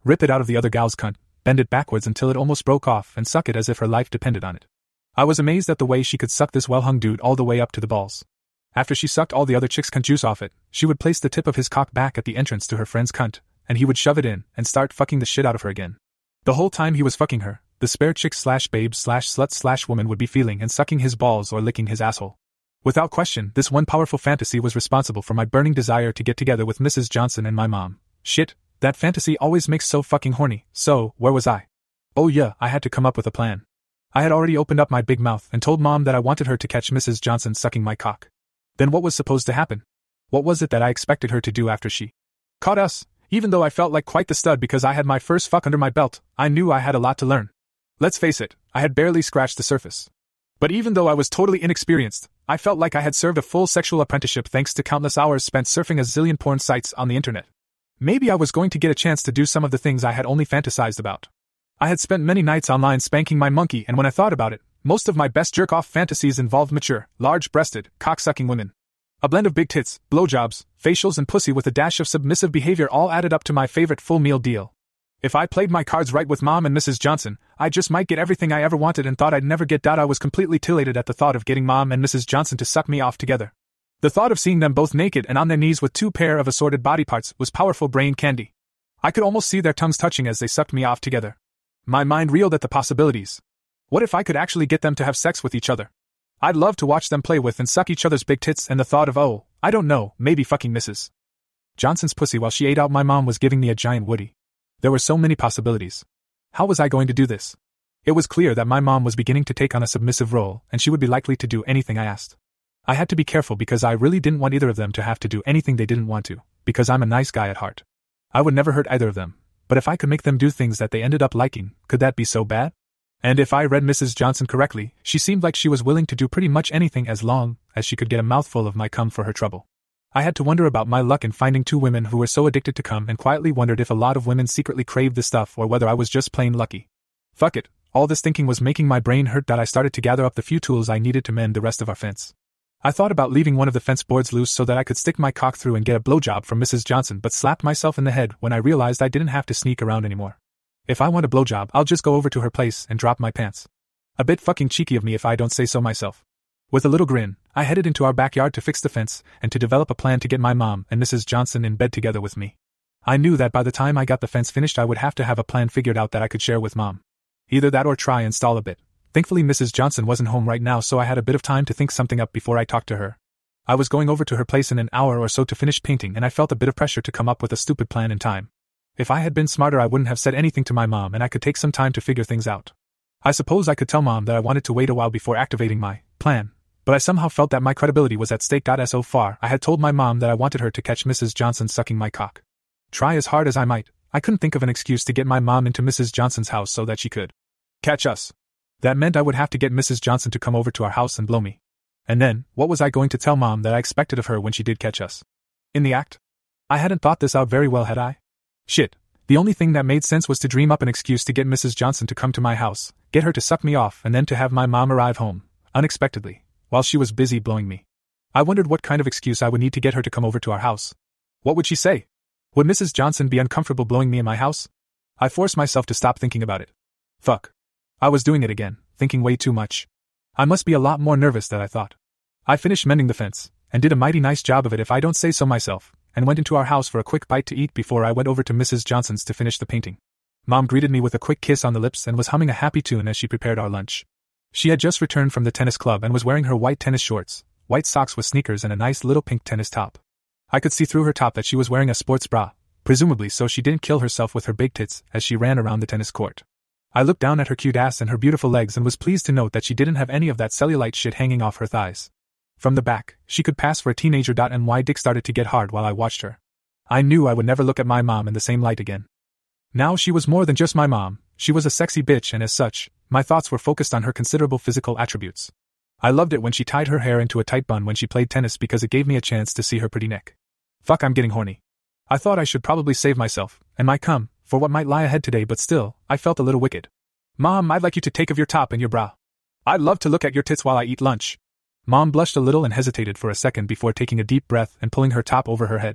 rip it out of the other gal's cunt, bend it backwards until it almost broke off, and suck it as if her life depended on it. I was amazed at the way she could suck this well-hung dude all the way up to the balls. After she sucked all the other chicks' cunt juice off it, she would place the tip of his cock back at the entrance to her friend's cunt, and he would shove it in and start fucking the shit out of her again. The whole time he was fucking her, the spare chick/babe/slut/woman would be feeling and sucking his balls or licking his asshole. Without question, this one powerful fantasy was responsible for my burning desire to get together with Mrs. Johnson and my mom. Shit, that fantasy always makes so fucking horny. So, where was I? Oh yeah, I had to come up with a plan. I had already opened up my big mouth and told Mom that I wanted her to catch Mrs. Johnson sucking my cock. Then what was supposed to happen? What was it that I expected her to do after she caught us? Even though I felt like quite the stud because I had my first fuck under my belt, I knew I had a lot to learn. Let's face it, I had barely scratched the surface. But even though I was totally inexperienced, I felt like I had served a full sexual apprenticeship thanks to countless hours spent surfing a zillion porn sites on the internet. Maybe I was going to get a chance to do some of the things I had only fantasized about. I had spent many nights online spanking my monkey, and when I thought about it, most of my best jerk-off fantasies involved mature, large-breasted, cock-sucking women. A blend of big tits, blowjobs, facials and pussy with a dash of submissive behavior all added up to my favorite full meal deal. If I played my cards right with Mom and Mrs. Johnson, I just might get everything I ever wanted and thought I'd never get that. I was completely elated at the thought of getting Mom and Mrs. Johnson to suck me off together. The thought of seeing them both naked and on their knees with two pair of assorted body parts was powerful brain candy. I could almost see their tongues touching as they sucked me off together. My mind reeled at the possibilities. What if I could actually get them to have sex with each other? I'd love to watch them play with and suck each other's big tits, and the thought of, oh, I don't know, maybe fucking Mrs. Johnson's pussy while she ate out my mom was giving me a giant woody. There were so many possibilities. How was I going to do this? It was clear that my mom was beginning to take on a submissive role, and she would be likely to do anything I asked. I had to be careful because I really didn't want either of them to have to do anything they didn't want to, because I'm a nice guy at heart. I would never hurt either of them, but if I could make them do things that they ended up liking, could that be so bad? And if I read Mrs. Johnson correctly, she seemed like she was willing to do pretty much anything as long as she could get a mouthful of my cum for her trouble. I had to wonder about my luck in finding two women who were so addicted to cum, and quietly wondered if a lot of women secretly craved the stuff or whether I was just plain lucky. Fuck it, all this thinking was making my brain hurt that I started to gather up the few tools I needed to mend the rest of our fence. I thought about leaving one of the fence boards loose so that I could stick my cock through and get a blowjob from Mrs. Johnson, but slapped myself in the head when I realized I didn't have to sneak around anymore. If I want a blowjob, I'll just go over to her place and drop my pants. A bit fucking cheeky of me if I don't say so myself. With a little grin, I headed into our backyard to fix the fence and to develop a plan to get my mom and Mrs. Johnson in bed together with me. I knew that by the time I got the fence finished I would have to have a plan figured out that I could share with Mom. Either that or try and stall a bit. Thankfully Mrs. Johnson wasn't home right now, so I had a bit of time to think something up before I talked to her. I was going over to her place in an hour or so to finish painting, and I felt a bit of pressure to come up with a stupid plan in time. If I had been smarter I wouldn't have said anything to my mom and I could take some time to figure things out. I suppose I could tell Mom that I wanted to wait a while before activating my plan, but I somehow felt that my credibility was at stake. So far, I had told my mom that I wanted her to catch Mrs. Johnson sucking my cock. Try as hard as I might, I couldn't think of an excuse to get my mom into Mrs. Johnson's house so that she could catch us. That meant I would have to get Mrs. Johnson to come over to our house and blow me. And then, what was I going to tell Mom that I expected of her when she did catch us? In the act? I hadn't thought this out very well, had I? Shit. The only thing that made sense was to dream up an excuse to get Mrs. Johnson to come to my house, get her to suck me off, and then to have my mom arrive home, unexpectedly, while she was busy blowing me. I wondered what kind of excuse I would need to get her to come over to our house. What would she say? Would Mrs. Johnson be uncomfortable blowing me in my house? I forced myself to stop thinking about it. Fuck. I was doing it again, thinking way too much. I must be a lot more nervous than I thought. I finished mending the fence, and did a mighty nice job of it if I don't say so myself, and went into our house for a quick bite to eat before I went over to Mrs. Johnson's to finish the painting. Mom greeted me with a quick kiss on the lips and was humming a happy tune as she prepared our lunch. She had just returned from the tennis club and was wearing her white tennis shorts, white socks with sneakers and a nice little pink tennis top. I could see through her top that she was wearing a sports bra, presumably so she didn't kill herself with her big tits as she ran around the tennis court. I looked down at her cute ass and her beautiful legs and was pleased to note that she didn't have any of that cellulite shit hanging off her thighs. From the back, she could pass for a teenager. And my dick started to get hard while I watched her. I knew I would never look at my mom in the same light again. Now she was more than just my mom, she was a sexy bitch, and as such, my thoughts were focused on her considerable physical attributes. I loved it when she tied her hair into a tight bun when she played tennis because it gave me a chance to see her pretty neck. Fuck, I'm getting horny. I thought I should probably save myself, and my cum, for what might lie ahead today, but still, I felt a little wicked. Mom, I'd like you to take off your top and your bra. I'd love to look at your tits while I eat lunch. Mom blushed a little and hesitated for a second before taking a deep breath and pulling her top over her head.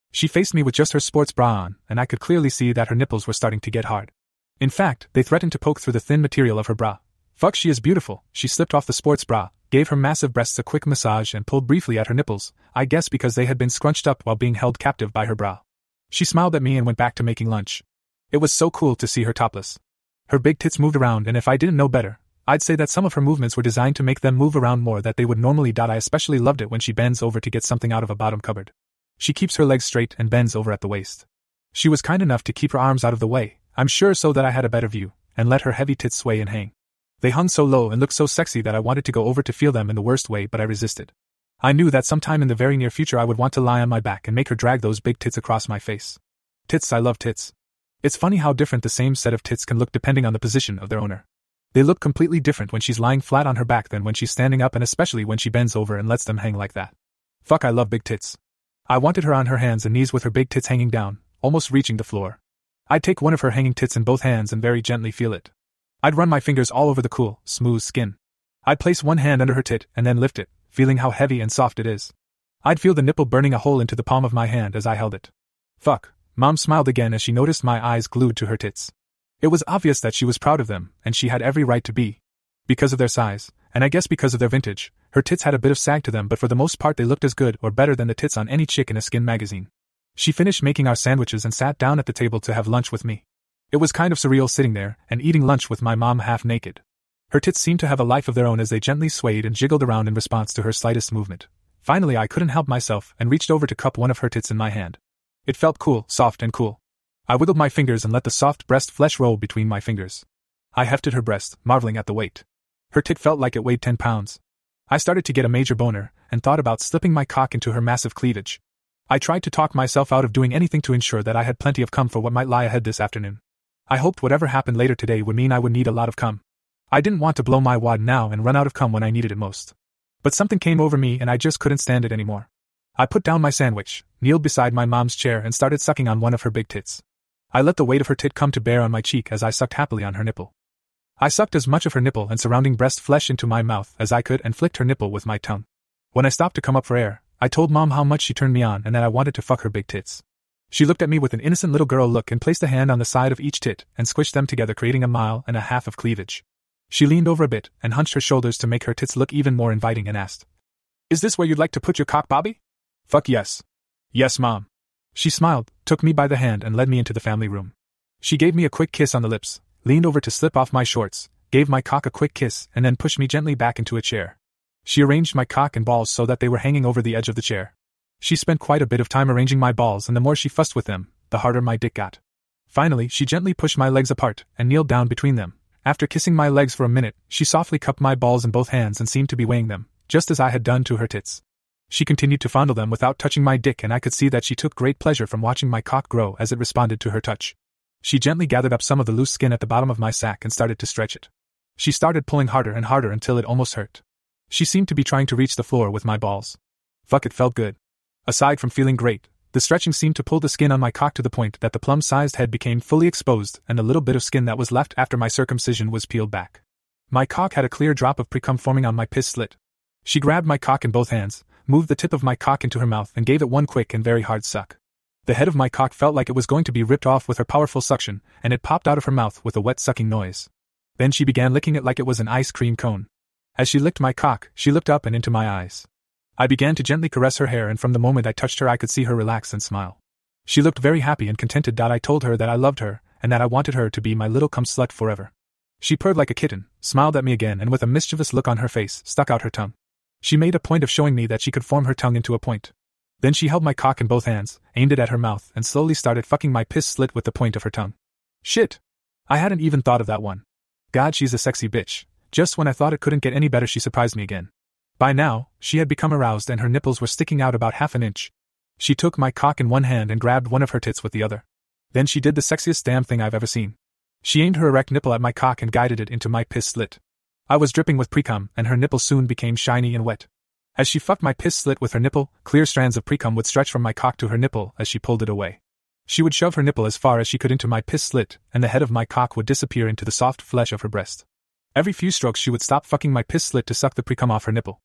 She faced me with just her sports bra on, and I could clearly see that her nipples were starting to get hard. In fact, they threatened to poke through the thin material of her bra. Fuck, she is beautiful. She slipped off the sports bra, gave her massive breasts a quick massage and pulled briefly at her nipples, I guess because they had been scrunched up while being held captive by her bra. She smiled at me and went back to making lunch. It was so cool to see her topless. Her big tits moved around, and if I didn't know better, I'd say that some of her movements were designed to make them move around more than they would normally. I especially loved it when she bends over to get something out of a bottom cupboard. She keeps her legs straight and bends over at the waist. She was kind enough to keep her arms out of the way, I'm sure, so that I had a better view, and let her heavy tits sway and hang. They hung so low and looked so sexy that I wanted to go over to feel them in the worst way, but I resisted. I knew that sometime in the very near future I would want to lie on my back and make her drag those big tits across my face. Tits, I love tits. It's funny how different the same set of tits can look depending on the position of their owner. They look completely different when she's lying flat on her back than when she's standing up, and especially when she bends over and lets them hang like that. Fuck, I love big tits. I wanted her on her hands and knees with her big tits hanging down, almost reaching the floor. I'd take one of her hanging tits in both hands and very gently feel it. I'd run my fingers all over the cool, smooth skin. I'd place one hand under her tit and then lift it, feeling how heavy and soft it is. I'd feel the nipple burning a hole into the palm of my hand as I held it. Fuck, Mom smiled again as she noticed my eyes glued to her tits. It was obvious that she was proud of them, and she had every right to be. Because of their size, and I guess because of their vintage, her tits had a bit of sag to them, but for the most part they looked as good or better than the tits on any chick in a skin magazine. She finished making our sandwiches and sat down at the table to have lunch with me. It was kind of surreal sitting there and eating lunch with my mom half naked. Her tits seemed to have a life of their own as they gently swayed and jiggled around in response to her slightest movement. Finally, I couldn't help myself and reached over to cup one of her tits in my hand. It felt cool, soft and cool. I wiggled my fingers and let the soft breast flesh roll between my fingers. I hefted her breast, marveling at the weight. Her tit felt like it weighed 10 pounds. I started to get a major boner, and thought about slipping my cock into her massive cleavage. I tried to talk myself out of doing anything to ensure that I had plenty of cum for what might lie ahead this afternoon. I hoped whatever happened later today would mean I would need a lot of cum. I didn't want to blow my wad now and run out of cum when I needed it most. But something came over me and I just couldn't stand it anymore. I put down my sandwich, kneeled beside my mom's chair and started sucking on one of her big tits. I let the weight of her tit come to bear on my cheek as I sucked happily on her nipple. I sucked as much of her nipple and surrounding breast flesh into my mouth as I could and flicked her nipple with my tongue. When I stopped to come up for air, I told Mom how much she turned me on and that I wanted to fuck her big tits. She looked at me with an innocent little girl look and placed a hand on the side of each tit and squished them together, creating 1.5 miles of cleavage. She leaned over a bit and hunched her shoulders to make her tits look even more inviting and asked, "Is this where you'd like to put your cock, Bobby?" Fuck yes. Yes, Mom. She smiled, took me by the hand and led me into the family room. She gave me a quick kiss on the lips, leaned over to slip off my shorts, gave my cock a quick kiss and then pushed me gently back into a chair. She arranged my cock and balls so that they were hanging over the edge of the chair. She spent quite a bit of time arranging my balls, and the more she fussed with them, the harder my dick got. Finally, she gently pushed my legs apart and kneeled down between them. After kissing my legs for a minute, she softly cupped my balls in both hands and seemed to be weighing them, just as I had done to her tits. She continued to fondle them without touching my dick, and I could see that she took great pleasure from watching my cock grow as it responded to her touch. She gently gathered up some of the loose skin at the bottom of my sack and started to stretch it. She started pulling harder and harder until it almost hurt. She seemed to be trying to reach the floor with my balls. Fuck, it felt good. Aside from feeling great, the stretching seemed to pull the skin on my cock to the point that the plum-sized head became fully exposed and the little bit of skin that was left after my circumcision was peeled back. My cock had a clear drop of pre-cum forming on my piss slit. She grabbed my cock in both hands, moved the tip of my cock into her mouth and gave it one quick and very hard suck. The head of my cock felt like it was going to be ripped off with her powerful suction, and it popped out of her mouth with a wet sucking noise. Then she began licking it like it was an ice cream cone. As she licked my cock, she looked up and into my eyes. I began to gently caress her hair, and from the moment I touched her I could see her relax and smile. She looked very happy and contented. I told her that I loved her, and that I wanted her to be my little cum slut forever. She purred like a kitten, smiled at me again, and with a mischievous look on her face, stuck out her tongue. She made a point of showing me that she could form her tongue into a point. Then she held my cock in both hands, aimed it at her mouth, and slowly started fucking my piss slit with the point of her tongue. Shit! I hadn't even thought of that one. God, she's a sexy bitch. Just when I thought it couldn't get any better, she surprised me again. By now, she had become aroused and her nipples were sticking out about half an inch. She took my cock in one hand and grabbed one of her tits with the other. Then she did the sexiest damn thing I've ever seen. She aimed her erect nipple at my cock and guided it into my piss slit. I was dripping with pre-cum, and her nipple soon became shiny and wet. As she fucked my piss slit with her nipple, clear strands of pre-cum would stretch from my cock to her nipple as she pulled it away. She would shove her nipple as far as she could into my piss slit, and the head of my cock would disappear into the soft flesh of her breast. Every few strokes she would stop fucking my piss slit to suck the pre-cum off her nipple.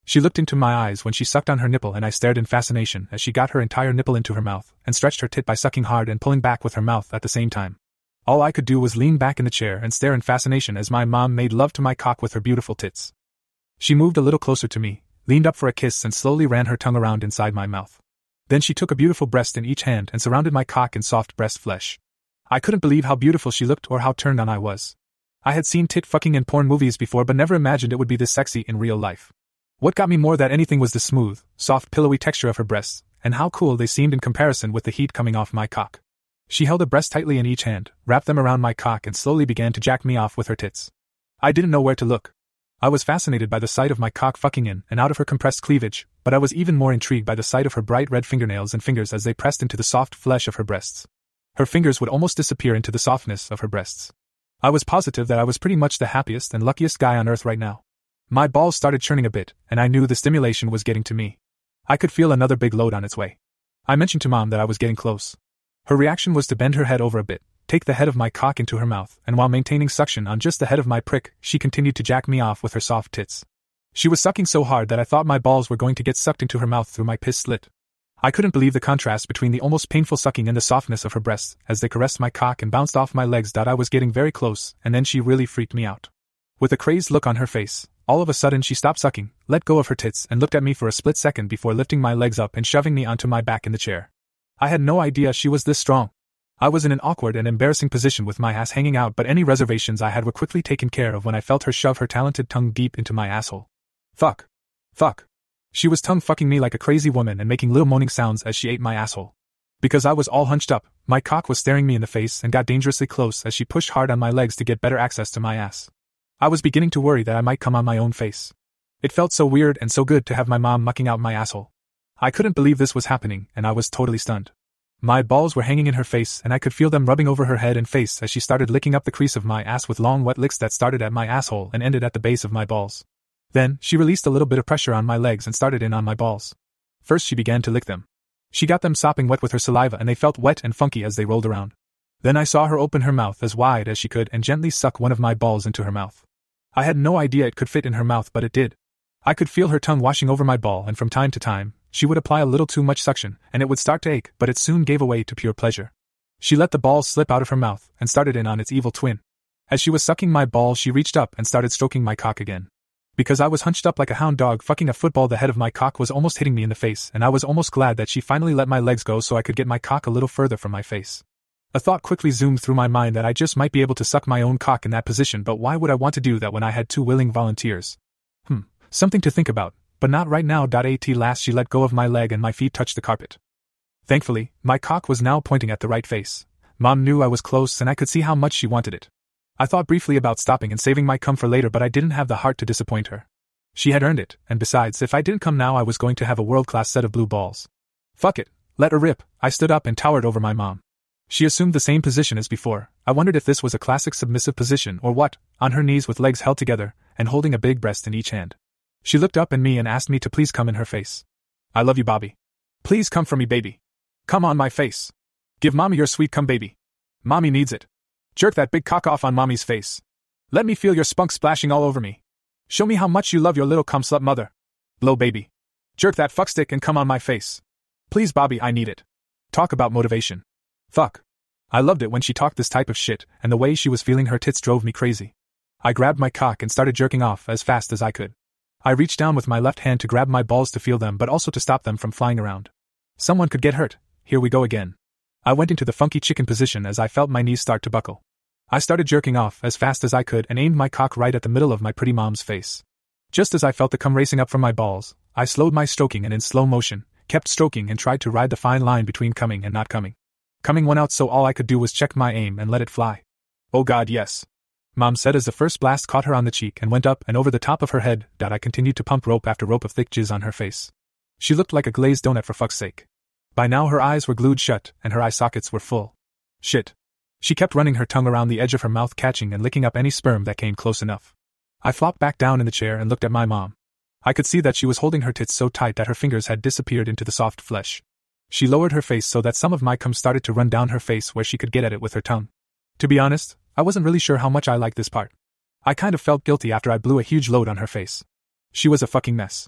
She looked into my eyes when she sucked on her nipple, and I stared in fascination as she got her entire nipple into her mouth and stretched her tit by sucking hard and pulling back with her mouth at the same time. All I could do was lean back in the chair and stare in fascination as my mom made love to my cock with her beautiful tits. She moved a little closer to me, leaned up for a kiss, and slowly ran her tongue around inside my mouth. Then she took a beautiful breast in each hand and surrounded my cock in soft breast flesh. I couldn't believe how beautiful she looked or how turned on I was. I had seen tit fucking in porn movies before, but never imagined it would be this sexy in real life. What got me more than anything was the smooth, soft, pillowy texture of her breasts, and how cool they seemed in comparison with the heat coming off my cock. She held a breast tightly in each hand, wrapped them around my cock, and slowly began to jack me off with her tits. I didn't know where to look. I was fascinated by the sight of my cock fucking in and out of her compressed cleavage, but I was even more intrigued by the sight of her bright red fingernails and fingers as they pressed into the soft flesh of her breasts. Her fingers would almost disappear into the softness of her breasts. I was positive that I was pretty much the happiest and luckiest guy on earth right now. My balls started churning a bit, and I knew the stimulation was getting to me. I could feel another big load on its way. I mentioned to Mom that I was getting close. Her reaction was to bend her head over a bit, take the head of my cock into her mouth, and while maintaining suction on just the head of my prick, she continued to jack me off with her soft tits. She was sucking so hard that I thought my balls were going to get sucked into her mouth through my piss slit. I couldn't believe the contrast between the almost painful sucking and the softness of her breasts as they caressed my cock and bounced off my legs. I was getting very close, and then she really freaked me out. With a crazed look on her face, all of a sudden she stopped sucking, let go of her tits, and looked at me for a split second before lifting my legs up and shoving me onto my back in the chair. I had no idea she was this strong. I was in an awkward and embarrassing position with my ass hanging out, but any reservations I had were quickly taken care of when I felt her shove her talented tongue deep into my asshole. Fuck. Fuck. She was tongue fucking me like a crazy woman and making little moaning sounds as she ate my asshole. Because I was all hunched up, my cock was staring me in the face and got dangerously close as she pushed hard on my legs to get better access to my ass. I was beginning to worry that I might come on my own face. It felt so weird and so good to have my mom mucking out my asshole. I couldn't believe this was happening, and I was totally stunned. My balls were hanging in her face, and I could feel them rubbing over her head and face as she started licking up the crease of my ass with long wet licks that started at my asshole and ended at the base of my balls. Then, she released a little bit of pressure on my legs and started in on my balls. First she began to lick them. She got them sopping wet with her saliva, and they felt wet and funky as they rolled around. Then I saw her open her mouth as wide as she could and gently suck one of my balls into her mouth. I had no idea it could fit in her mouth, but it did. I could feel her tongue washing over my ball, and from time to time, she would apply a little too much suction, and it would start to ache, but it soon gave away to pure pleasure. She let the ball slip out of her mouth and started in on its evil twin. As she was sucking my ball, she reached up and started stroking my cock again. Because I was hunched up like a hound dog fucking a football, the head of my cock was almost hitting me in the face, and I was almost glad that she finally let my legs go so I could get my cock a little further from my face. A thought quickly zoomed through my mind that I just might be able to suck my own cock in that position, but why would I want to do that when I had two willing volunteers? Something to think about, but not right now. At last she let go of my leg and my feet touched the carpet. Thankfully, my cock was now pointing at the right face. Mom knew I was close and I could see how much she wanted it. I thought briefly about stopping and saving my cum for later, but I didn't have the heart to disappoint her. She had earned it, and besides, if I didn't come now I was going to have a world-class set of blue balls. Fuck it, let her rip. I stood up and towered over my mom. She assumed the same position as before. I wondered if this was a classic submissive position or what, on her knees with legs held together, and holding a big breast in each hand. She looked up at me and asked me to please come in her face. I love you, Bobby. Please come for me, baby. Come on my face. Give mommy your sweet cum, baby. Mommy needs it. Jerk that big cock off on mommy's face. Let me feel your spunk splashing all over me. Show me how much you love your little cum slut mother. Blow, baby. Jerk that fuckstick and come on my face. Please, Bobby, I need it. Talk about motivation. Fuck. I loved it when she talked this type of shit, and the way she was feeling her tits drove me crazy. I grabbed my cock and started jerking off as fast as I could. I reached down with my left hand to grab my balls to feel them, but also to stop them from flying around. Someone could get hurt. Here we go again. I went into the funky chicken position as I felt my knees start to buckle. I started jerking off as fast as I could and aimed my cock right at the middle of my pretty mom's face. Just as I felt the cum racing up from my balls, I slowed my stroking and in slow motion, kept stroking and tried to ride the fine line between coming and not coming. Coming went out, so all I could do was check my aim and let it fly. Oh God, yes. Mom said as the first blast caught her on the cheek and went up and over the top of her head. I continued to pump rope after rope of thick jizz on her face. She looked like a glazed donut, for fuck's sake. By now her eyes were glued shut and her eye sockets were full. Shit. She kept running her tongue around the edge of her mouth, catching and licking up any sperm that came close enough. I flopped back down in the chair and looked at my mom. I could see that she was holding her tits so tight that her fingers had disappeared into the soft flesh. She lowered her face so that some of my cum started to run down her face where she could get at it with her tongue. To be honest, I wasn't really sure how much I liked this part. I kind of felt guilty after I blew a huge load on her face. She was a fucking mess.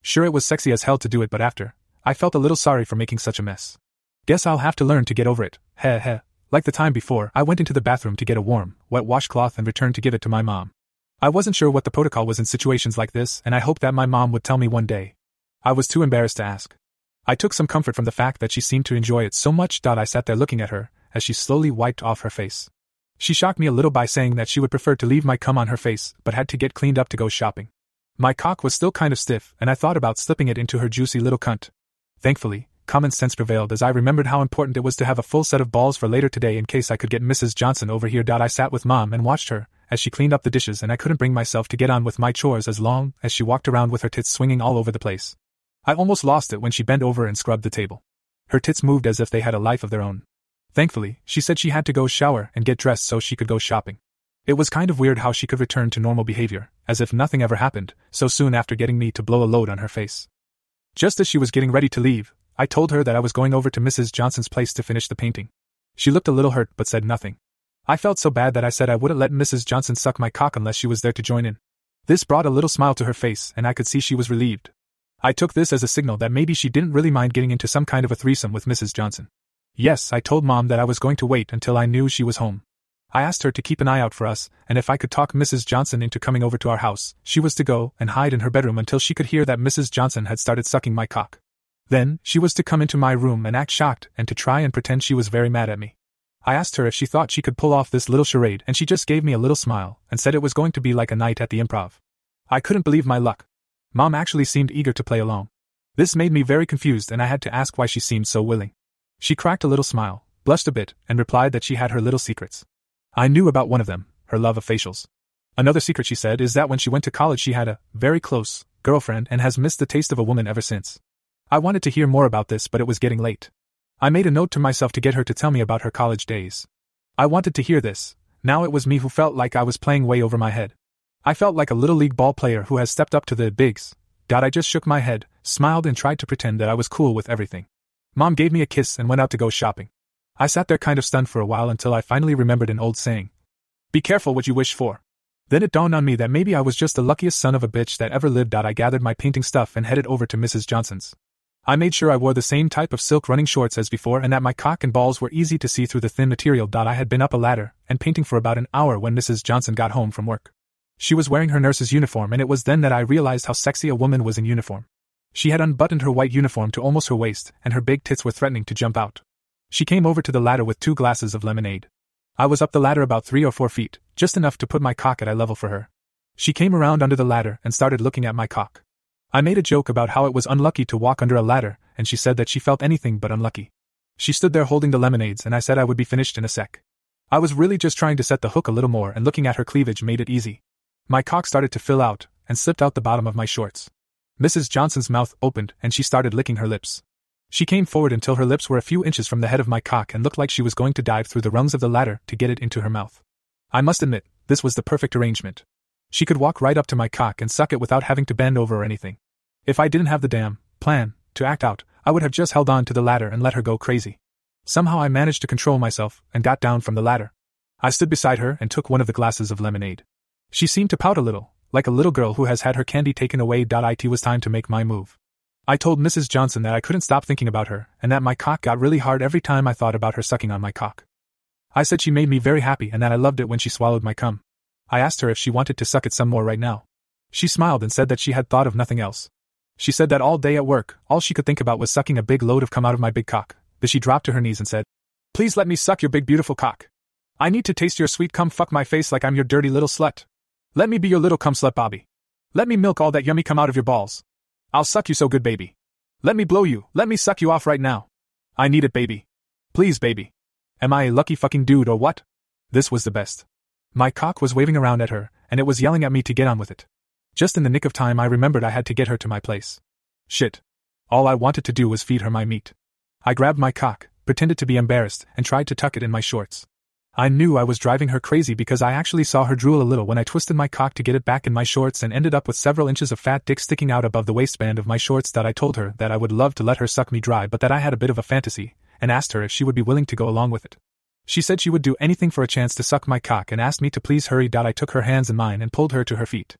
Sure, it was sexy as hell to do it, but after, I felt a little sorry for making such a mess. Guess I'll have to learn to get over it, heh heh. Like the time before, I went into the bathroom to get a warm, wet washcloth and returned to give it to my mom. I wasn't sure what the protocol was in situations like this, and I hoped that my mom would tell me one day. I was too embarrassed to ask. I took some comfort from the fact that she seemed to enjoy it so much. I sat there looking at her, as she slowly wiped off her face. She shocked me a little by saying that she would prefer to leave my cum on her face, but had to get cleaned up to go shopping. My cock was still kind of stiff, and I thought about slipping it into her juicy little cunt. Thankfully, common sense prevailed as I remembered how important it was to have a full set of balls for later today in case I could get Mrs. Johnson over here. I sat with Mom and watched her, as she cleaned up the dishes, and I couldn't bring myself to get on with my chores as long as she walked around with her tits swinging all over the place. I almost lost it when she bent over and scrubbed the table. Her tits moved as if they had a life of their own. Thankfully, she said she had to go shower and get dressed so she could go shopping. It was kind of weird how she could return to normal behavior, as if nothing ever happened, so soon after getting me to blow a load on her face. Just as she was getting ready to leave, I told her that I was going over to Mrs. Johnson's place to finish the painting. She looked a little hurt but said nothing. I felt so bad that I said I wouldn't let Mrs. Johnson suck my cock unless she was there to join in. This brought a little smile to her face, and I could see she was relieved. I took this as a signal that maybe she didn't really mind getting into some kind of a threesome with Mrs. Johnson. Yes, I told Mom that I was going to wait until I knew she was home. I asked her to keep an eye out for us, and if I could talk Mrs. Johnson into coming over to our house, she was to go and hide in her bedroom until she could hear that Mrs. Johnson had started sucking my cock. Then, she was to come into my room and act shocked and to try and pretend she was very mad at me. I asked her if she thought she could pull off this little charade, and she just gave me a little smile and said it was going to be like a night at the Improv. I couldn't believe my luck. Mom actually seemed eager to play along. This made me very confused, and I had to ask why she seemed so willing. She cracked a little smile, blushed a bit, and replied that she had her little secrets. I knew about one of them, her love of facials. Another secret, she said, is that when she went to college she had a very close girlfriend and has missed the taste of a woman ever since. I wanted to hear more about this, but it was getting late. I made a note to myself to get her to tell me about her college days. I wanted to hear this. Now it was me who felt like I was playing way over my head. I felt like a little league ball player who has stepped up to the bigs. I just shook my head, smiled, and tried to pretend that I was cool with everything. Mom gave me a kiss and went out to go shopping. I sat there kind of stunned for a while until I finally remembered an old saying. Be careful what you wish for. Then it dawned on me that maybe I was just the luckiest son of a bitch that ever lived. I gathered my painting stuff and headed over to Mrs. Johnson's. I made sure I wore the same type of silk running shorts as before and that my cock and balls were easy to see through the thin material. I had been up a ladder and painting for about an hour when Mrs. Johnson got home from work. She was wearing her nurse's uniform, and it was then that I realized how sexy a woman was in uniform. She had unbuttoned her white uniform to almost her waist, and her big tits were threatening to jump out. She came over to the ladder with 2 glasses of lemonade. I was up the ladder about 3 or 4 feet, just enough to put my cock at eye level for her. She came around under the ladder and started looking at my cock. I made a joke about how it was unlucky to walk under a ladder, and she said that she felt anything but unlucky. She stood there holding the lemonades, and I said I would be finished in a sec. I was really just trying to set the hook a little more, and looking at her cleavage made it easy. My cock started to fill out, and slipped out the bottom of my shorts. Mrs. Johnson's mouth opened, and she started licking her lips. She came forward until her lips were a few inches from the head of my cock and looked like she was going to dive through the rungs of the ladder to get it into her mouth. I must admit, this was the perfect arrangement. She could walk right up to my cock and suck it without having to bend over or anything. If I didn't have the damn plan to act out, I would have just held on to the ladder and let her go crazy. Somehow I managed to control myself and got down from the ladder. I stood beside her and took one of the glasses of lemonade. She seemed to pout a little, like a little girl who has had her candy taken away. It was time to make my move. I told Mrs. Johnson that I couldn't stop thinking about her, and that my cock got really hard every time I thought about her sucking on my cock. I said she made me very happy and that I loved it when she swallowed my cum. I asked her if she wanted to suck it some more right now. She smiled and said that she had thought of nothing else. She said that all day at work, all she could think about was sucking a big load of cum out of my big cock. Then she dropped to her knees and said, "Please let me suck your big beautiful cock. I need to taste your sweet cum. Fuck my face like I'm your dirty little slut. Let me be your little cum slut, Bobby. Let me milk all that yummy cum out of your balls. I'll suck you so good, baby. Let me blow you, let me suck you off right now. I need it, baby. Please, baby. Am I a lucky fucking dude or what?" This was the best. My cock was waving around at her, and it was yelling at me to get on with it. Just in the nick of time I remembered I had to get her to my place. Shit. All I wanted to do was feed her my meat. I grabbed my cock, pretended to be embarrassed, and tried to tuck it in my shorts. I knew I was driving her crazy because I actually saw her drool a little when I twisted my cock to get it back in my shorts and ended up with several inches of fat dick sticking out above the waistband of my shorts. I told her that I would love to let her suck me dry, but that I had a bit of a fantasy, and asked her if she would be willing to go along with it. She said she would do anything for a chance to suck my cock and asked me to please hurry. I took her hands in mine and pulled her to her feet.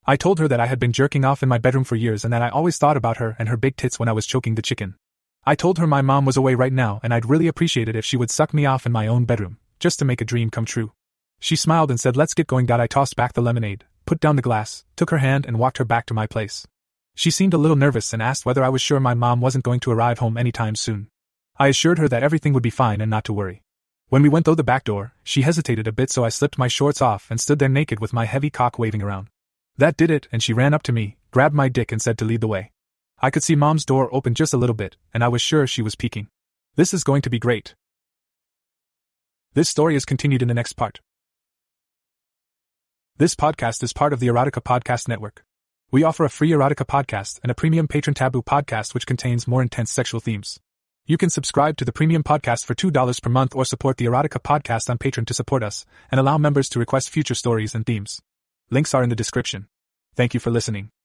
I told her that I had been jerking off in my bedroom for years and that I always thought about her and her big tits when I was choking the chicken. I told her my mom was away right now and I'd really appreciate it if she would suck me off in my own bedroom, just to make a dream come true. She smiled and said, "Let's get going." I tossed back the lemonade, put down the glass, took her hand and walked her back to my place. She seemed a little nervous and asked whether I was sure my mom wasn't going to arrive home anytime soon. I assured her that everything would be fine and not to worry. When we went through the back door, she hesitated a bit, so I slipped my shorts off and stood there naked with my heavy cock waving around. That did it, and she ran up to me, grabbed my dick and said to lead the way. I could see Mom's door open just a little bit, and I was sure she was peeking. This is going to be great. This story is continued in the next part. This podcast is part of the Erotica Podcast Network. We offer a free Erotica podcast and a premium Patron Taboo podcast which contains more intense sexual themes. You can subscribe to the premium podcast for $2 per month or support the Erotica Podcast on Patreon to support us and allow members to request future stories and themes. Links are in the description. Thank you for listening.